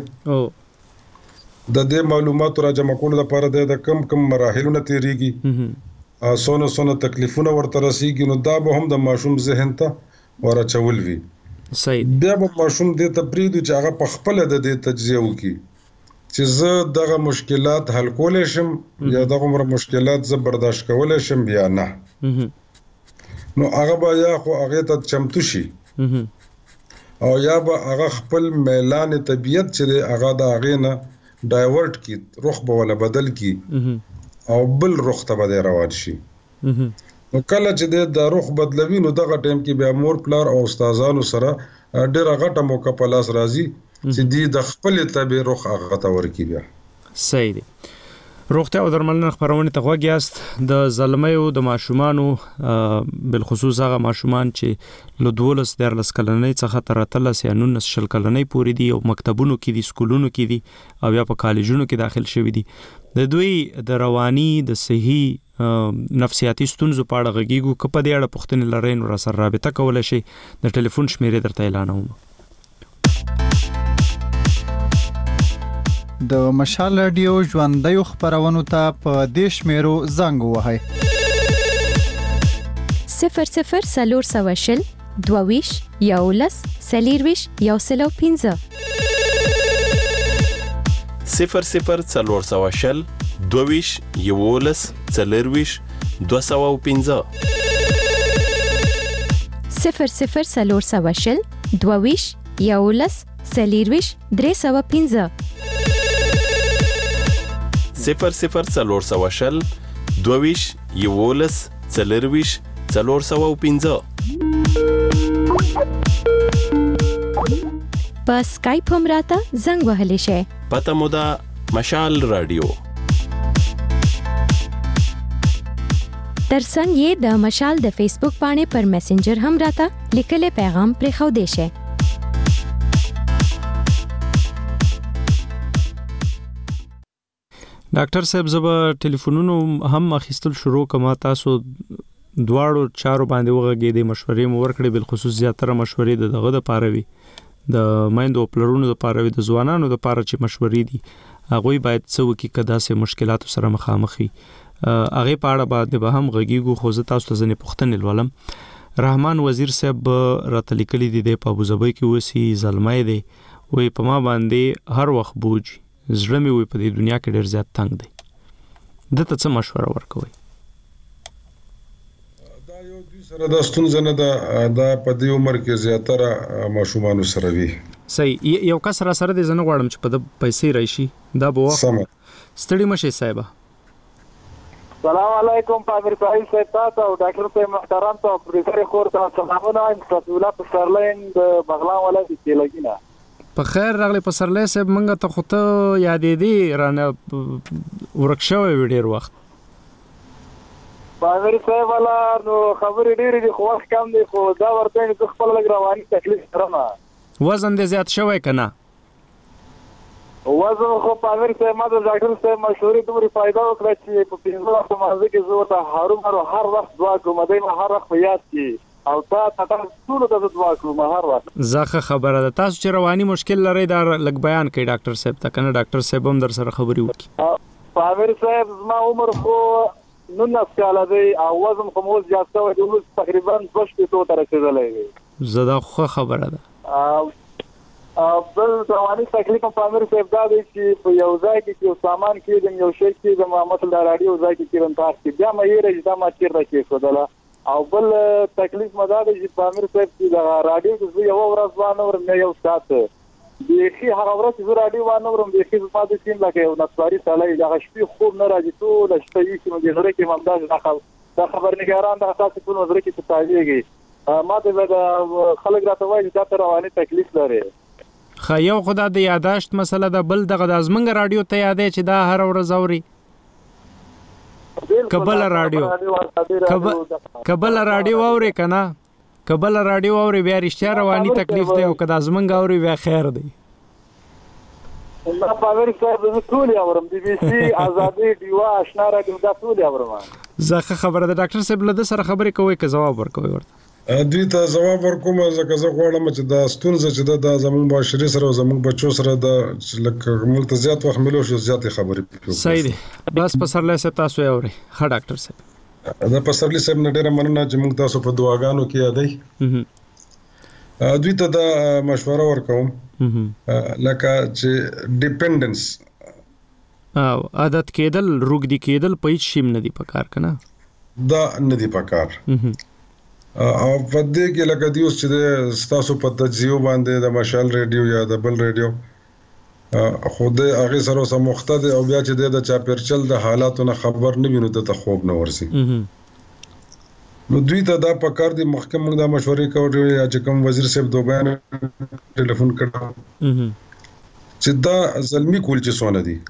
د دې معلوماتو را جمع کولو لپاره د کم مراحلونه تیریږي سونه تکلیفونه ورته رسیږي نو دا به هم د ماشوم ذهن ته ورچول وي. صحیح بیا به ماشوم دې ته پریږدي چې هغه په خپل د دې تجزیه وکړي چې زه دغه مشکلات حل کولای شم یا دغه مشکلات زه برداشت کولای شم یا نه نو هغه به یا خو هغه ته چمتو شي او یا به هغه خپل میلان طبیعت چې هغه د هغه نه ډایورټ کی روح به ولا بدل کی او بل روح ته به روان شي نو کله چې د روح بدلوي نو دغه ټیم کې بیا مور پلار او استادانو سره ډېر غټه موقع په لاس راځي چې دی د خپل طبي روح هغه ته ورکی بیا. صحیح دی. روغتیا او درملنه خبرونه ته غوږیاست د زلمیو د ماشومانو بالخصوص هغه ماشومان چې له 12 کلنۍ څخه تر 13 یا 19 کلنۍ پورې دي او مکتبونو کې دي سکولونو کې دي او یا په کالجونو کې داخل شوي دي د دوی د رواني د صحي نفسیاتي ستونزو په اړه غږیږو که په دې اړه پوښتنې لرئ نو را سره رابطه کولی شئ د ټلیفون شمیرې درته اعلانوم. د مشال رادیو ژوندۍ خبرونو ته په دې شمیرو زنګ ووهئ 00 22 11 40 105 00 420 22 11 40 205 00 22 11 40 305 00 420 22 11 40 405 په سکایپ هم راته زنګ وهلی شئ. پته مو ده مشال رادیو. ترڅنګ یې د مشال د فیسبوک باندې پر میسنجر هم راته لیکلي پیغام پرېښودی شئ. ډاکټر صاحب زبا ټلیفونونو هم اخیستل شروع کما تاسو دواړو چارو باندې وغږې د مشورې مو ورکړې بالخصوص زیاتره مشورې دغه د پاروي د مایندو پلرونو د پاروي د ځوانانو د پاره چې مشورې دي هغه باید څو کې کدا سه مشکلاتو سره مخامخ وي هغه په اړه باندې به هم غږیږو خو زه تاسو ته ځنې پوښتنې ولم. رحمان وزیر صاحب راتلیکلي دي په ابوظبي کې وسی زلمای دی وې په ما باندې هر وخت بوج زړه مې وې په دې دنیا کې ډېر زیات تنگ دی دته څه مشوره ورکوي؟ دا یو د سره د ستونزې نه دا په دې عمر کې زیاتره ماشومان سره وي. صحیح یو کس را سره د زنه غواړم چې په د پیسې راشي دا به وخت ستړي مشه صاحب. السلام علیکم پامیر پای صاحب تاسو او ډاکټر صاحب محترم ته پروفیسور خور ته سلامونه استاد الله په سرلین د بغلان ولایت کې لګینا په خیر راغلی په سرلې صاحب منګه ته خو ته یادې دي رانه ورکشوي ویډیو وخت پامیر صاحب والا نو خبرې ډېرې دي خو وخت کم دی خو دا ورته نه خپل لګ رواني تکلیف سره وزن دې زیات شوی کنه وزن خو پامیر صاحب ما د ډاکټر صاحب مشورې دومره فائدہ وکړه چې په 15 مازه کې زه ته هر وخت دعا کوم دای ما هر وخت یاد کی او تاسو ټول د دعا کوم هر وخت زخه خبره ده تاسو چې رواني مشکل لري دا لګ بیان کړي ډاکټر صاحب ته کنه ډاکټر صاحب هم در سره خبري وکړي. پامیر صاحب زما عمر خو 19 کال دی او وزن کوم زیات شوی دی اوس تقریبا 2 کیلو ته رسیدلی دی. زدا خو خبره ده. بل رواني تکلیف په امر صاحب دا دی چې په یو ځای کې یو سامان کې یو شی کې د مثلا د رادیو ځای کې کېرم تاسو بیا مې رې دا ما چیرته کې خدلا او بل تکلیف مدا دی چې په امر صاحب کې د رادیو کې یو ورځ باندې ورنه یو ساعت بیخي هغه ورځ چې رادیو باندې ورم بیخي په دې سین لکه یو نصواري سالي د شپې خوب نه راځي ټول شپه یې چې موږ زره کې ممتاز دا خبرنګاران د اساس په نظر کې تتاویږي ما ته د خلک راته وایي چې دا رواني تکلیف لري. خو یو خدای د یاداشت مسله ده بل دغه د ازمنګ رادیو ته یادې چې دا هر ورځ اوري کبل رادیو اوري کنه کبل رادیو اوري بیا رښتیا رواني تکلیف دی او کدا ازمنګ اوري بیا خیر دی. الله پاور صاحب ټول اورم بي بي سي ازادي دیوا آشنا رادیو دا ټول اورم. زخه خبره ده ډاکټر صاحب له سره خبرې کوي که جواب ورکوي ورته دوی ته جواب ورکوم ځکه زه غواړم چې دا ستونزه چې دا زموږ بشري سره او زموږ بچو سره د لکه موږ ته زیات وخت ملو شو زیات خبرې کوو. صحیح دی بس پسرله صاحب تاسو یې اوري. ها ډاکټر صاحب دا پسرله صاحب نه ډیره مننه چې موږ تاسو په دعاګانو کې یادای. دوی ته دا مشوره ورکوم لکه چې ډیپندنس او عادت کېدل روګدي کېدل په هیڅ شیم نه دی پکار کنه دا نه دی پکار. او په دې کې لکه دیوس چې تاسو په تجزیه باندې د مشال ریډیو یا د بل ریډیو خو د هغه سره سم مختده او بیا چې د چاپیرچل د حالاتو نه خبر نه وینو ته خوب نه ورسي. نو دوی ته دا پکار دي محکم موږ د مشورې کوو یا چې کوم وزیر صاحب دوباره ټلیفون کړو چې دا ظلمي کول چې سونه دي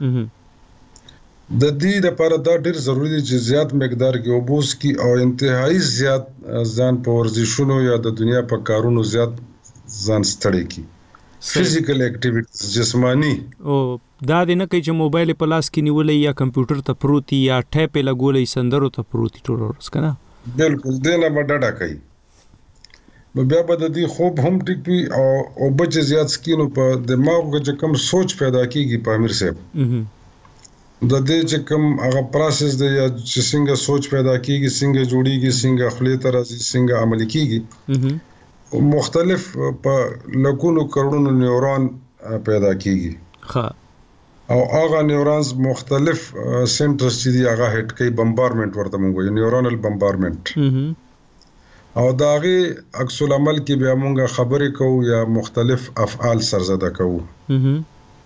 د دې لپاره دا ډېر ضروری دی چې زیات مقدار کې اوبوس کی او انتهایی زیات ځان په ورزشونو یا د دنیا په کارونو زیات ځان ستړي کی فزیکل اکټیویټیز جسمانی او دا د نه کوي چې موبایل په لاس کې نیولې یا کمپیوټر ته پروتي یا ټیپ لګولې سندرو ته پروتي ټول ورس کنه بالکل دنه بډډه کوي. نو بیا به د دې خوب هم ټیک وي او بچ زیات سکینو په دماغ کې کوم سوچ پیدا کیږي په امیر صاحب د دې چې کوم هغه پروسس دی یا چې څنګه سوچ پیدا کیږي څنګه جوړیږي څنګه خپل طرز څنګه عمل کیږي مختلف په لکونو کروڑونو نیورون پیدا کیږي او هغه نیورونز مختلف سنټرز چې دی هغه هټ کوي بمبارمنت ورته موږ نیورونل بمبارمنت او داغه عکس العمل کې بیا موږ خبرې کوو یا مختلف افعال سرزده کوو.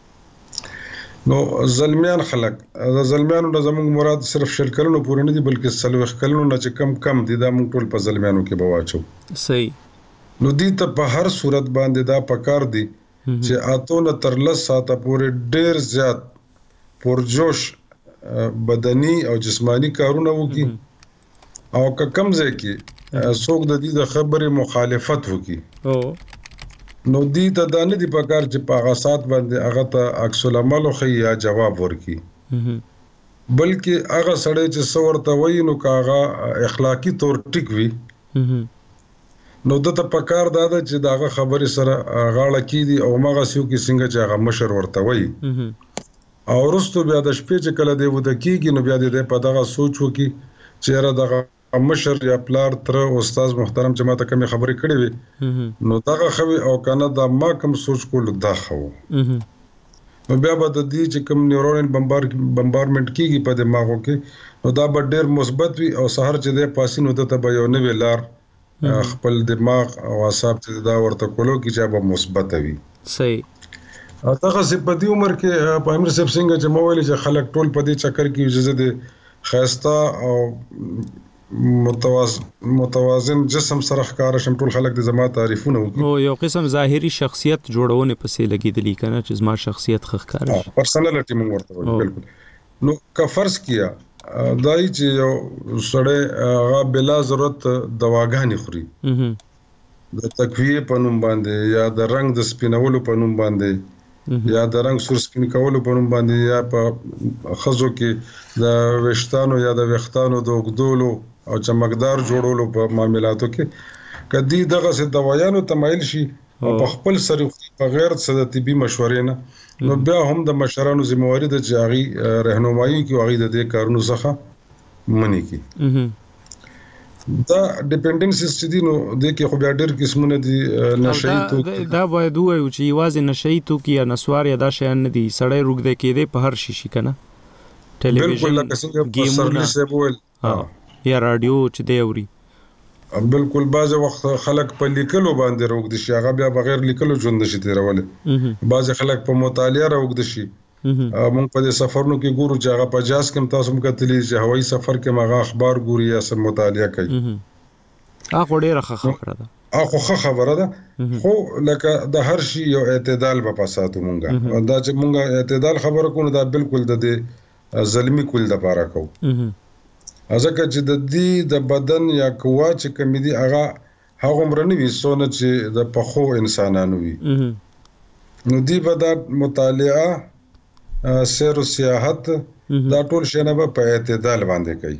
نو زلمیان خلق د زلمیانو د زموږ مراد صرف شل کلونو پورې نه دي بلکې سلوخ کلونو نه چې کم دي دا موږ ټول په زلمیانو کې بواچو. صحیح. نو دي ته په هر صورت باندې دا پکار دي چې اتونه تر 10 ساعته پورې ډېر زیات پرجوش بدني او جسمانی کارونه وکړي او که کم ځای کې څوک د دې د خبرې مخالفت وکړي نو دی ته دا نه دی پکار چې په هغه سات باندې هغه ته عکس العمل خو یا جواب ورکي بلکې هغه سړی چې څورته وایي نو هغه اخلاقی تور ټیک وي نو دته پکار دا چې داغه خبرې سره غاړه کیدی او ماغه سیو کې څنګه چې هغه مشر ورته وایي او رستو بیا د شپې چې کله دی وته کیږي نو بیا دې په دغه سوچ وکي چې را دغه مشر یا پلار تر استاد محترم چې ماته کوم خبرې کړې وي نو دغه خوي او کنه دا ما کوم سوچ کول دا خو نو بیا به د دې چې کوم نیورونل بمبارمنت کیږي په دماغو کې نو دا به ډېر مثبت وي او سحر چې د پاسینو ته به یو نوې لار خپل دماغ او اعصاب ته دا ورته کولو کې چې به مثبت وي. صحیح. او هغه چې په دې عمر کې په امر صاحب څنګه چې موویل چې خلک ټول په دې چکر کې اجازه دي خاصتا او متوازن جسم سره ښکار شم ټول خلک د زما تعریفونه وکړي او یو قسم ظاهري شخصیت جوړونه پسې لګیدلی کنه چې زما شخصیت ښکار شي پرسنالټي مونږ ورته وایو. بالکل. نو که فرض کیا دای چې یو سړی هغه بلا ضرورت دواګانې خوري د تقویه په نوم باندې یا د رنگ د سپینولو په نوم باندې یا د رنگ سور سپین کولو په نوم باندې یا په خزو کې د وشتانو یا د وختانو د وګدولو او چمکدار جوړولو په معاملاتو کې کدی دغه څه دوايانو تمایل شي او په خپل سره په غیر څه د طبي مشورې نه نو بیا هم د مشرانو ذمہواری د جاغي رهنمایي کې واغې د دې کارونو څخه منی کی دا ډیپندنسز چې دي نو د کې خو بیا ډېر قسمونه دي نشئی توکي دا باید وایو چې یوازې نشئی توکي یا نسوار یا دا شیان نه دي سړی روږدی کېدی په هر شي کنه ټلویزیون ګیمونه یا رادیو چې دی اوري بالکل بعض وخت خلک په لیکلو باندې روږدي شي هغه بیا بغیر لیکلو ژوند نشي تیرولې بعض خلک په مطالعه روږدي شي مونږ په دې سفرونو کې ګورو چې هغه په جاز کې تاسو موږ کتلی چې هوایي سفر کې هغه اخبار ګوري یا سم مطالعه کوي هغه ډېره خبره ده هغه خبره ده خو لکه د هر شي یو اعتدال په پاساتو مونږه دا چې مونږه اعتدال خبره کوو دا بالکل د دې ظلمي کول د پاره کوو ځکه چې د دې د بدن یا قوا چې کمی دي هغه مرنوي سونه چې د پخو انسانانو وي نو دی به د مطالعه سیر او سیاحت دا ټول شنه په اعتدال باندې کوي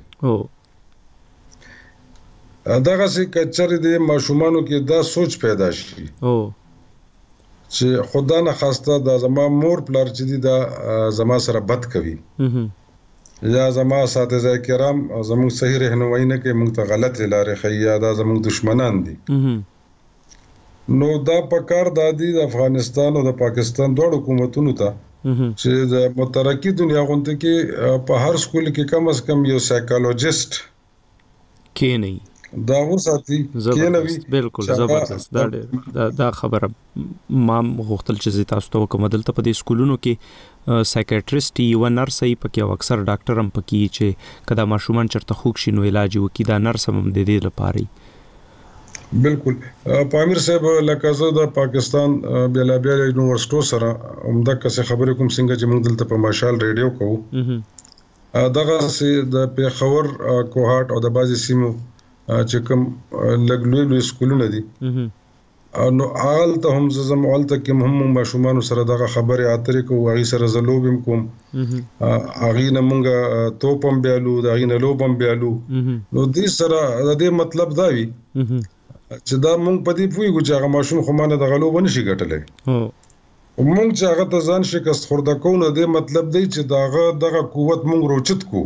دغه څه کچره د ماشومانو کې دا سوچ پیدا شي چې خدا نه خواسته د زما مور پلار چې دی دا زما سره بد کوي یا زما اساتذه کرام زموږ صحیح رهنمایي نه کوي موږ ته غلط لارې ښیي یا دا زموږ دشمنان دي نو دا پکار د افغانستان او د پاکستان دوه حکومتونو ته چې د مترقی دنیا غونډه کې په هر سکول کې کم از کم یو سایکولوژیست کې نه دا وساتي کې نه وي بالکل زبردست دا خبره ما غوښتل چې تاسو ته کوم دلته په دې سکولونو کې سایکیاټریست یو نرس ای پکې او اکثر ډاکټر هم پکې چې کدا ماشومان چرته خوښ شي نو علاج وکي دا نرس هم د دې لپاره بالکل پامیر صاحب لکه زه د پاکستان بیلابیل یونیورسيټو سره عمده څه خبرې کوم څنګه چې موږ دلته په ماشال ریډیو کوو دغه سي د پیښور کوهات او د بازي سیمو چې کوم لګلوي سکولونه دي نو آلته هم زم آلته کې هم ماشومان سره دغه خبرې اترې کوو هغه سره زلوبم کوم هغه نه مونږه توپم بیالو د هغه نه لوبم بیالو نو دې سره د دې مطلب دا وی چې دا مونږ په دې پویګو چې هغه ماشوم خو مانه د غلو بنشي ګټلې مونږ چې هغه ته ځان شکست خورده کو نه دې مطلب دی چې دغه قوت مونږ روچت کو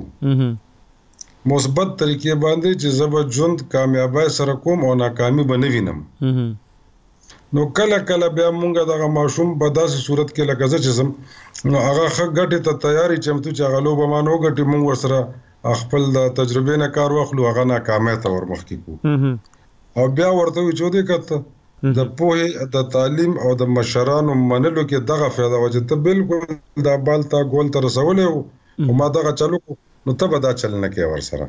مثبت طریقې باندې چې زبر ژوند کامیابی سره کوم او ناکامي بنوینم نو کله کله بیا مونږه دغه ماشوم په داسې صورت کې لکه چې زم نو هغه غټه ته تیاری چمتو چې غلو به مانو غټي مونږ ورسره خپل د تجربې نه کار واخلو هغه ناکامه ته ورمخکې کو او بیا ورته چې دې کته د پوهه د تعلیم او د مشرانو منلو کې دغه فایده وجه ته بالکل د بالتا ګول تر رسولې او ما دغه چلو نو ته به دا چل نه کې ور سره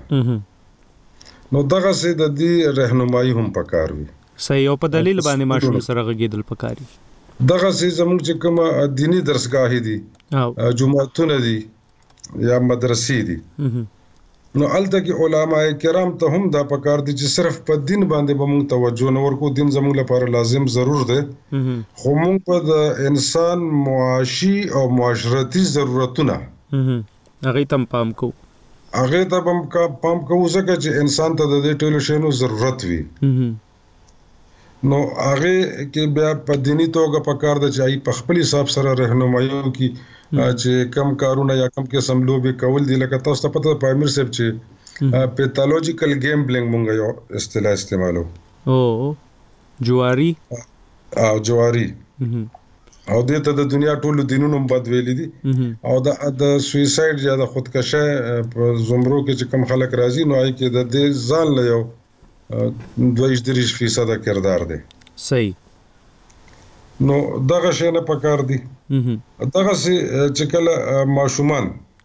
نو دغه سي د دې رهنمایي هم پکار وي صحیح او په دلیل باندې ماشوم سره غږیدل پکاري دغه سي زموږ چې کوم دینی درسګاهي دي جمعهتون دي یا مدرسې دي نو الته کې علما کرام ته هم دا پکار دي چې صرف په دین باندې به موږ توجه نه ورکو دین زموږ لپاره لازم ضرور دی خو موږ په د انسان معاشي او معاشرتي ضرورتونه هغه تم پام کو ځکه چې انسان ته د دې ټولو شیانو ضرورت وي نو هغه کې بیا په دینی توګه پکار د چای په خپل حساب سره رهنمایي کی چې کم کارونه یا کم کې سملوبي کول دي لکه تاسو ته پته پامیر صاحب چې پیتالوجیکل گیمبلینګ مونږ یو اصطلاح استعمالو جواری او دته د دنیا ټولو دینونو بد ویلي دي او د سویساید یا د خودکشه په زمرو کې چې کم خلک راځي نو آی کې د دې ځان له یو 22% کردار دی صحیح نو دغه شی نه پکار دی دغه چې کله ماشومان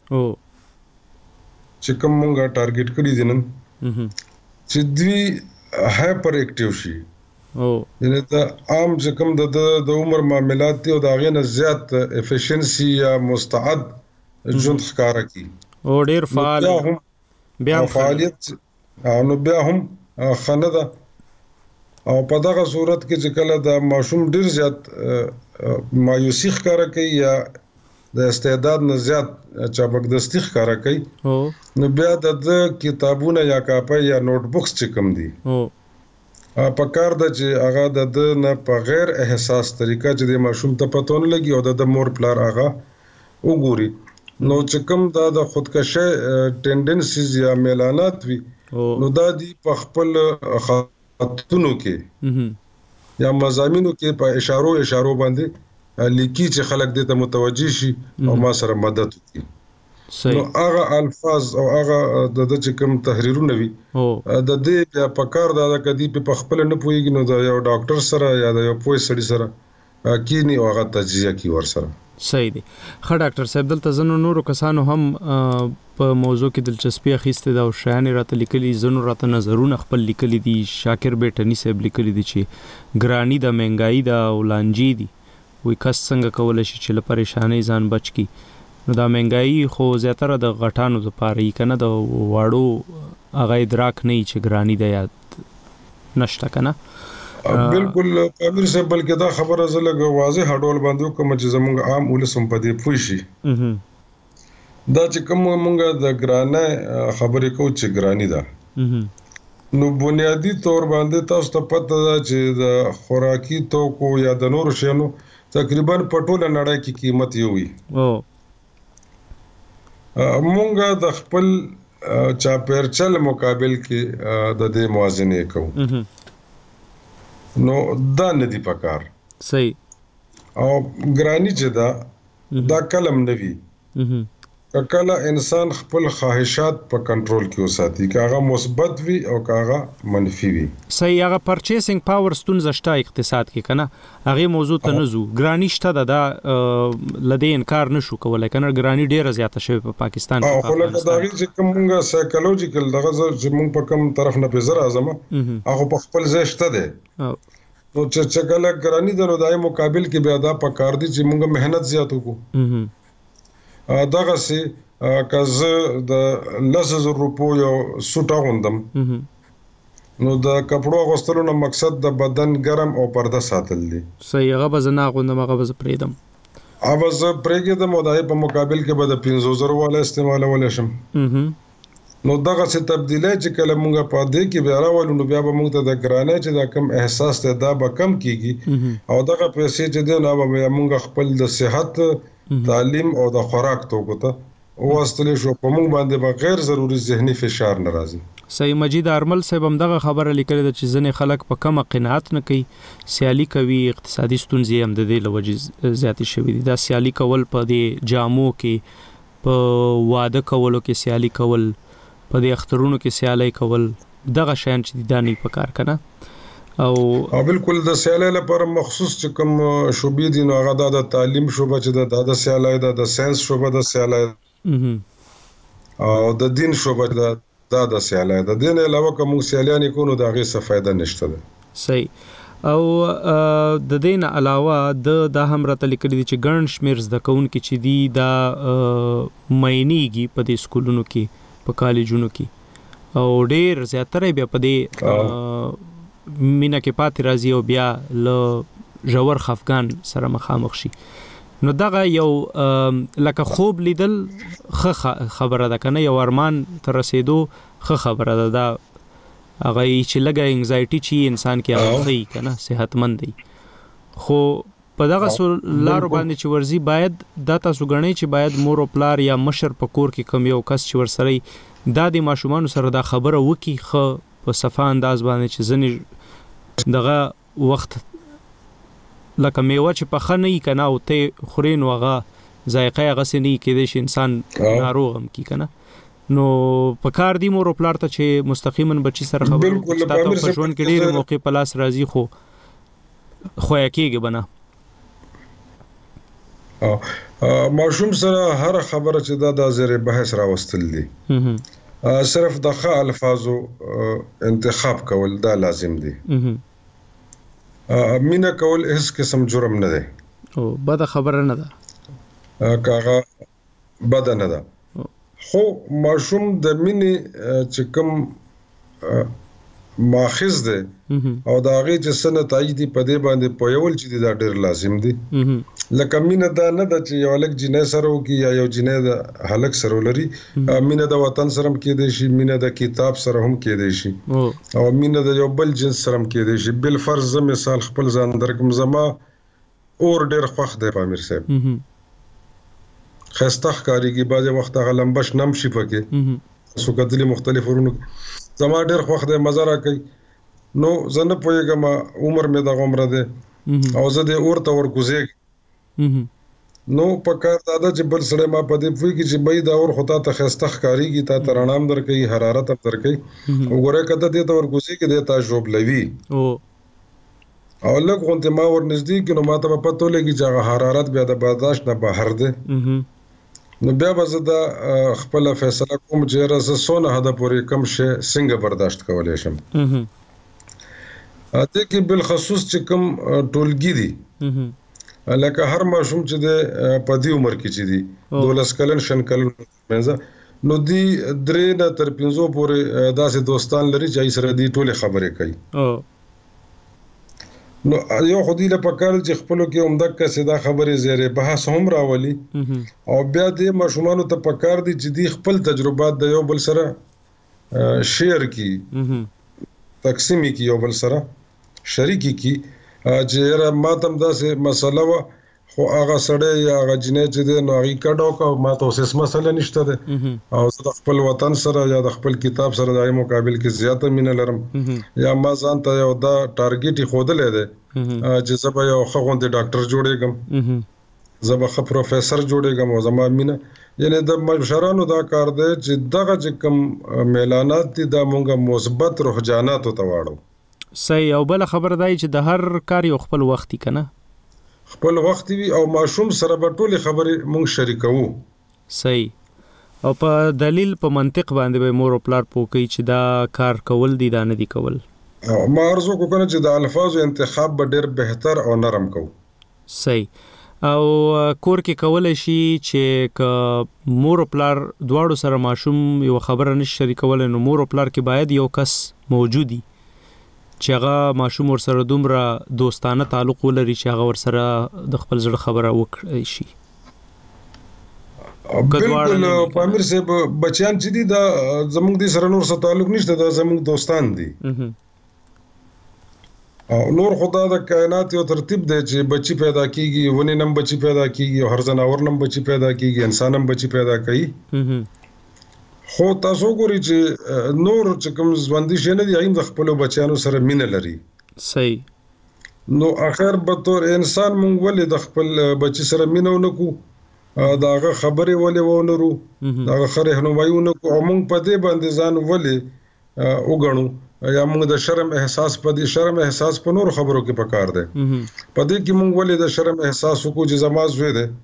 چې کوم مونږه ټارګټ کړی دي نن چې دوی هایپر اکټیو شي یعنی دا عام چې کوم د عمر معاملات دي او دا غي نه زیات افیشنسي یا مستعد ژوند ښکارا کی او ډیر فعال بیا فعالیت نو بیا هم خنده او په دغه صورت کې چې کله د ماشوم ډیر زیات مایوسی ښکارا کوي یا د استعداد نه زیات چابکدستی ښکارا کوي نو بیا د کتابونه یا کاپي یا نوٹ بکس چې کوم دي په کار د چې هغه د نه په غیر احساس طریقه چې د ماشوم ته پتون لګي او د مور پلار هغه وګوري نو چې کوم د خودکشي ټندنسیز یا میلانات وي نو دا دی په خپل خطونو کې یا مضامینو کې په اشارو باندې لیکي چې خلک دې ته متوجي شي او ما سره مدد وکړي. نو هغه الفاظ او هغه د چې کوم تحریرونه وي د دې بیا په کار دا کدي په خپل نه پويږي نو د یو ډاکټر سره یا د یو پوه سړي سره کینی او هغه تجزیه کی ور سره. صحیح دی. خا ډاکټر صاحب دلته زنو نورو کسانو هم په موضوع کې دلچسپي اخیسته دا او شایان راته لیکلي زنو راته نظرونه خپل لیکلي دي. شاکر بیٹنی صاحب لیکلي دي چې ګرانی د مهنګای د اولانجی دي وې کس څنګه کول شي چې له پریشانې ځان بچ کی. نو دا مهنګای خو زیاتره د غټانو د پاره کنه د واړو هغه ادراک نه چې ګرانی د یاد نشته کنه. بالکل امیر صاحب بلکې دا خبره زلګ واضح هډول باندې کوم چې زموږ عام ولسم په دې پوي شي دا چې کوم مونږه د ګرانه خبرې کو چې ګرانی ده نو بنیادی تور باندې تاسو ته پته ده چې د خوراکي توکو یا د نور شینو تقریبا په ټوله نړۍ کې قیمت یو وي. مونږه د خپل چاپیرچل مقابل کې د دې موازنه کوو نو دا ندی پکار. صحیح. او ګرانی چې دا کلم نوي کله انسان خپل خواهشات په کنټرول کې وساتي کاغه مثبت وي او کاغه منفي وي. صحیح. هغه پرچیسینګ پاور ستونزه شته اقتصاد کې کنه هغه موضوع ته نزو ګرانی شته دا لدې انکار نشو کولای کنه ګرانی ډیره زیاته شوی په پاکستان کې. خو لکه دا چې کومه سایکولوژیکل دغه چې موږ په کوم طرف نه پزر اعظم هغه په خپل ځای شته ده نو چې کله ګرانی د نو دای مقابل کې بیا دا په کار دي چې موږ مهنت زیات وکړو. دغه سي کزه د 10000 روپو یو سوټ غوندم نو د کپړو غوستلو نه مقصد د بدن ګرم او پرده ساتل دي. صحیح. هغه بزنا غوندم هغه بز پریدم اوبز پرېګه د مودای په مقابل کې به د 50000 والا استعمالول شم. نو دغه څه تبدیلی چې کله مونږه په دې کې بیا راولو نو بیا به مونږ ته د ګرانه چې دا کم احساس ته دا به کم کیږي او دغه پیسې چې دی نو به مونږ خپل د صحت تعلیم او د خوراک توکو ته واستلې شو په مونږ باندې به غیر ضروري ذهني فشار ناراضي. صحیح. مجید ارمل صاحب هم دغه خبره لیکلې ده چې ځنې خلک په کم قناعت نه کوي سیالي کوي اقتصادي ستونزې هم د دې لوجې زیاتې شوې دي. دا سیالي کول په دې جامو کې په واده کولو کې سیالي کول په دې اخترونو کې سیالي کول دغه شان چې دانی په کار کنه او بالکل د سیالي لپاره مخصوص چې کوم شوبې دي نو هغه د تعلیم شوبه چې د سیالي د ساينس شوبه د سیالي او د دین شوبه د سیالي د دین علاوه کوم سیاليان کو نو دغه څه فائدہ نشته ده. صحیح. او د دین علاوه د هم راته لیکلي دي چې ګڼ شمیر زده کوونکي چې دي دا ماینیږي په دې سکولونو کې په کالجونو کې او ډیر زیاتره بیا په دې مینا کې پاتې راځي او بیا له ژور خفقان سره مخامخ شي. نو دغه یو لکه خوب لیدل خبره ده کنه یو ارمان تر رسیدو خبره ده دا هغه چې لګا انزایټي چې انسان کې هغه کنه صحتمند دی خو په دغه لارو باندې چې ورزي باید دا تاسو غنئ چې باید مور او پلار یا مشر په کور کې کم یو کس چې ورسره د دې ماشومان سره دا خبره وکي خو په صفه انداز باندې چې ځنې دغه وخت لکه میوه چې په خنه یې کنه او ته خورین وغه ذایقه هغه سنې کې د انسان ناروغ هم کی کنه نو په کار دی مور او پلار ته چې مستقیما بچی سره خبرو تاسو په ژوند کې ډېر موقع پلاس راځي خو یکیږي بنا ماشوم سره هر خبره چې دا زیر بحث راوستل دي صرف دغه الفاظو انتخاب کول دا لازم دي. مینا کول هیڅ قسم جرم نه دی او بد خبره نه ده کاغه بد نه ده خو ماشوم د مینی چې کوم ماخذ ده او دا غي چې سنت تایید په دې باندې پویول چې دا ډیر لازم دي. لکه مینه دا نه د چې یو لک جنې سره وکي یا یو جنې د هلک سره لري مینه د وطن سره هم کې دي شي مینه د کتاب سره هم کې دي شي او مینه د یو بل جنس سره هم کې دي شي. بل فرض مثال خپل ځان درکم زما اور ډیر خوښ دی پامیر صاحب خسته ښکاریږي، بعضې وخت هغه لمبش نم شي پکې سو کتلي مختلف ورونو زما ډېر خوښ دی، مزه راکوي. نو زه نه پوهېږم عمر مې دغه عمره دی او زه دې اور ته ورکوزېږم. نو په کار دا ده چې بل سړی ما په دې پوهېږي چې بهی دا اور خو تا ته ښایسته ښکارېږي، تا ته رڼا هم درکوي، حرارت هم درکوي. وګوره که ته دې ته ورکوزېږي دی تا ژوبلوي او لږ غوندې ما ورنږدې کړي نو ما ته به پته ولګي چې هغه حرارت بیا د برداشت نه بهر دی. نو بیا به زه دا خپله فیصله کوم چې یاره زه څونه حده پورې کم شی څنګه برداشت کولی شم. دې کې بالخصوص چې کوم ټولګي دي لکه هر ماشوم چې دی په دې عمر کې چې دي 12 کلن 5 کلن نو دی 3 نه تر 5 پورې داسې دوستان لري چې سره دی ټولې خبرې کوي. نو یو خو دې له پکار چې خپلو کې عمدک کسې دا خبرې زیرې بحث هم راولي او بیا دې ماشومانو ته پکار دي چې دی خپل تجربات د یو بل سره شیر کی تقسیمی کی یو بل سره شریکی کی چې ما تم داسې مسله وه خو هغه سړی یا هغه جنۍ چې دی نو هغې کډ وکړه ما ته اوس هېڅ مسله نشته دی او زه د خپل وطن سره یا د خپل کتاب سره د هغې مقابل کې زیاته مینه لرم یا ما ځان ته یو دا ټارګېټ ایښودلی دی چې زه به یو ښه غوندې ډاکټر جوړېږم، زه به ښه پروفیسر جوړېږم او زما مینه یعنې د مشرانو دا کار دی چې دغه چې کوم میلانات دي دا مونږ مثبت رجحاناتو ته واړو. صحیح. او بله خبره دا چې د هر کار یو خپل وخت دی که نه، خپل وخت وي او ماشوم سره به ټولې خبرې مونږ شریکوو. صحیح. او په دلیل په منطق باندې به مور او پلار پوه کوي چې دا کار کول دي دا نه دي کول. ما عرض وکړو کنه چې د الفاظو انتخاب به ډېر بهتر او نرم کوو. صحیح. او کور کې کولی شي چې که مور او پلار دواړو سره ماشوم یو خبره نشي شریکولی نو مور او پلار کې باید یو کس موجودي چې هغه ماشوم ورسره دومره دوستانه تعلق ولري چې هغه ورسره د خپل زړه خبره وکړی شي. بالکل پامیر صاحب بچیان چې دي دا زموږ دې سره نور څه تعلق نشته، دا زموږ دوستان دي. نور خدا د کائنات یو ترتیب دی چې بچی پیدا کیږي، ونې نم بچی پیدا کیږي او هر ځناور نم بچی پیدا کیږي، انسان هم بچی پیدا کوي. خو تاسو ګورئ چې نور چې کوم ژوندي شي نه دي هغه د خپلو بچیانو سره مینه لري. صحیح. نو اخر به طور انسان مونږ ولې د خپل بچی سره مینه ونه کو، دا هغه خبرې ولې ونه رو، دا هغه ښه رهنمایي ونه کو او مونږ په دې باندې ځان ولې وګڼو یا موږ د شرم احساس په دې شرم احساس په نور خبرو کې پکار دی په دې کې موږ ولې د شرم احساس وکړو چې زما زوی دی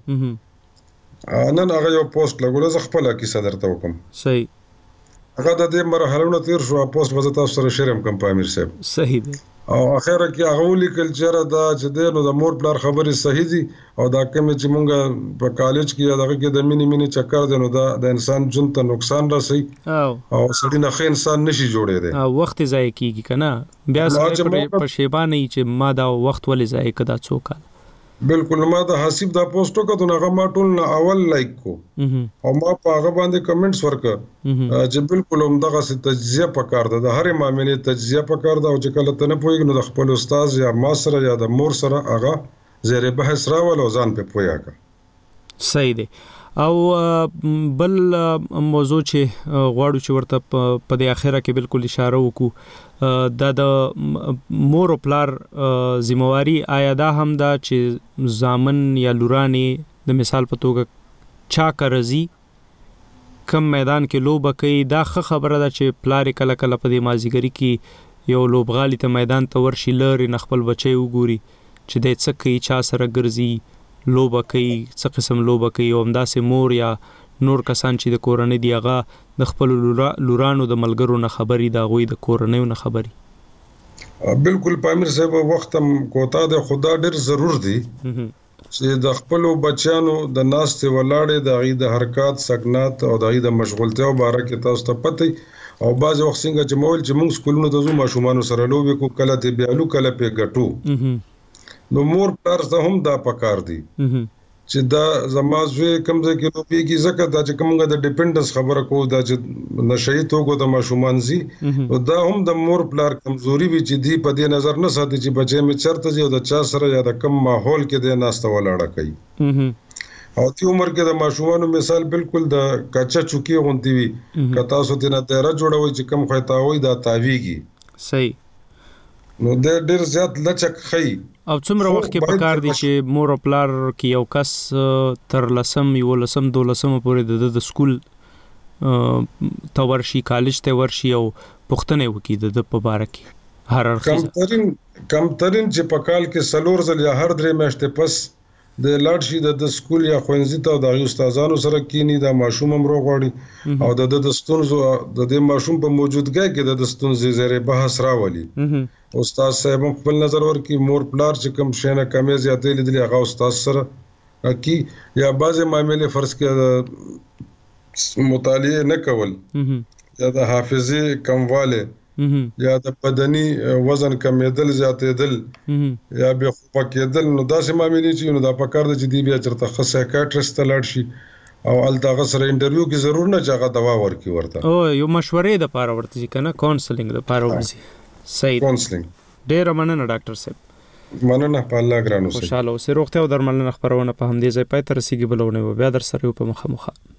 نن هغه یو پوسټ لګول زه خپل کیسه درته وکم. صحیح. هغه د دې مرحله تیر شو پوسټ به تاسو سره شریک کوم پامیر صاحب. صحیح دی. او اخر کې هغه ولیکل چې دا چې نو د مور پلار خبرې صحیح دي او دا کوم چې مونږ په کالج کې دغه کې د مینی چکر دی نو دا د انسان ژوند ته نقصان رسي او سړی نه ښه انسان نشي جوړېدی او وخت ضایع کیږي کنه بیا سره په شیبانه چې ما دا وخت ولې ضایع کړه څوک. بالکل ما دا حسیب دا پوسټ وکړو نو هغه ما ټول نه اول لایک کو او ما په هغه باندې کمنټس ورکړ چې بالکل هم دغه څه تجزیه پکار ده د هر معاملې تجزیه پکار ده او چې کله ته نه پوهیږي نو د خپل استاد یا ما سره یا د مور سره هغه زیر بحث راول او ځان په پوهیږه. صحیح دی. او بل موضوع چې غواړو چې ورته په د اخره کې بالکل اشاره وکړو دا د مور او پلار ذمہواری آیا دا هم دا چې زامن یا لورانی د مثال په توګه چا کرزي کم میدان کې لوبه کوي دا خبره ده چې پلار کله کله په دې مازیګری کې یو لوبغالي ته میدان ته ورشي لري نه خپل بچي وګوري چې د څه کوي چا سره ګرځي لوبه کوي څه قسم لوبه کوي او همداسې مور یا نور کسان چې د کورنۍ دی هغه د خپل لورانو د ملګرو نه خبري دا غوي د کورنۍ نه خبري. بالکل پامیر صاحب وخت هم کوتا د خدا ډیر ضرور دی چې د خپل بچیانو د ناستې ولاړې د غي د حرکت سکنات او د غي د مشغولتیا باره کې تاسو ته پته او بعض وخت څنګه چې مول چې موږ سکولونو ته زو ماشومان سره لوبې کو کله ته بیالو کله په ګټو نو مور پلار ته هم دا پکار دی چې دا زمازوی کوم ځای کې لوبېږي ځکه دا چې کومه د ډیپندنس خبره کو دا چې نشئی توګه د ماشومان زی او دا هم د مور پلار کمزوري وي چې دی په دې نظر نه ساتي چې بچي می چرته دی او د چا سره یا د کم ماحول کې د ناسته ولاړه کوي او تی عمر کې د ماشومانو مثال بالکل د کچا چوکي غونتی وي کتا سو تینا تیرا جوړوي چې کم خیتا وي دا تاویږي صحیح نو د ډیر زیات لچک خي او څومره وخت کې پکار دي چې مور او پلار کې یو کس تر لسم یو لسم دولسم پورې د سکول ته ورشي کالج ته ورشي او پښتنه وکي د په باره کې هر کمترین چې په کال کې سلور ځل یا هر درې میاشتې پس د لاړشي د سکول یا خوندزي ته د استادانو سره کینی د ماشوم امرو غواړي او د ستونزو د ماشوم په موجودګۍ کې د ستونزې زره بحث راولي استاد صاحب خپل نظر ورکي مور پلار چې کوم شنه کمې زیاتې لیدلې هغه استاد سره کی یا بعضه معاملې فرض کې مطالعه نه کول یا د حافظه کمواله یا د بدني وزن کمیدل زیاتېدل یا به خوپکېدل نو دا سم معاملې چې نو دا پکار د جدي بیا چرته خاص سایکاټریست لاړ شي او التغه سره انټرویو کې ضرور نه چاغه دوا ورکي ورته او یو مشورې د پاره ورته کنه کاونسلینګ د پاره ورسي صحیح کاونسلینګ ډیر مننه ډاکټر صاحب مننه په الله ګرانو خوشاله اوسې روغتیا او درملنه خبرونه په همدې ځای پای ته رسیدي بلونه بیا در سره په مخه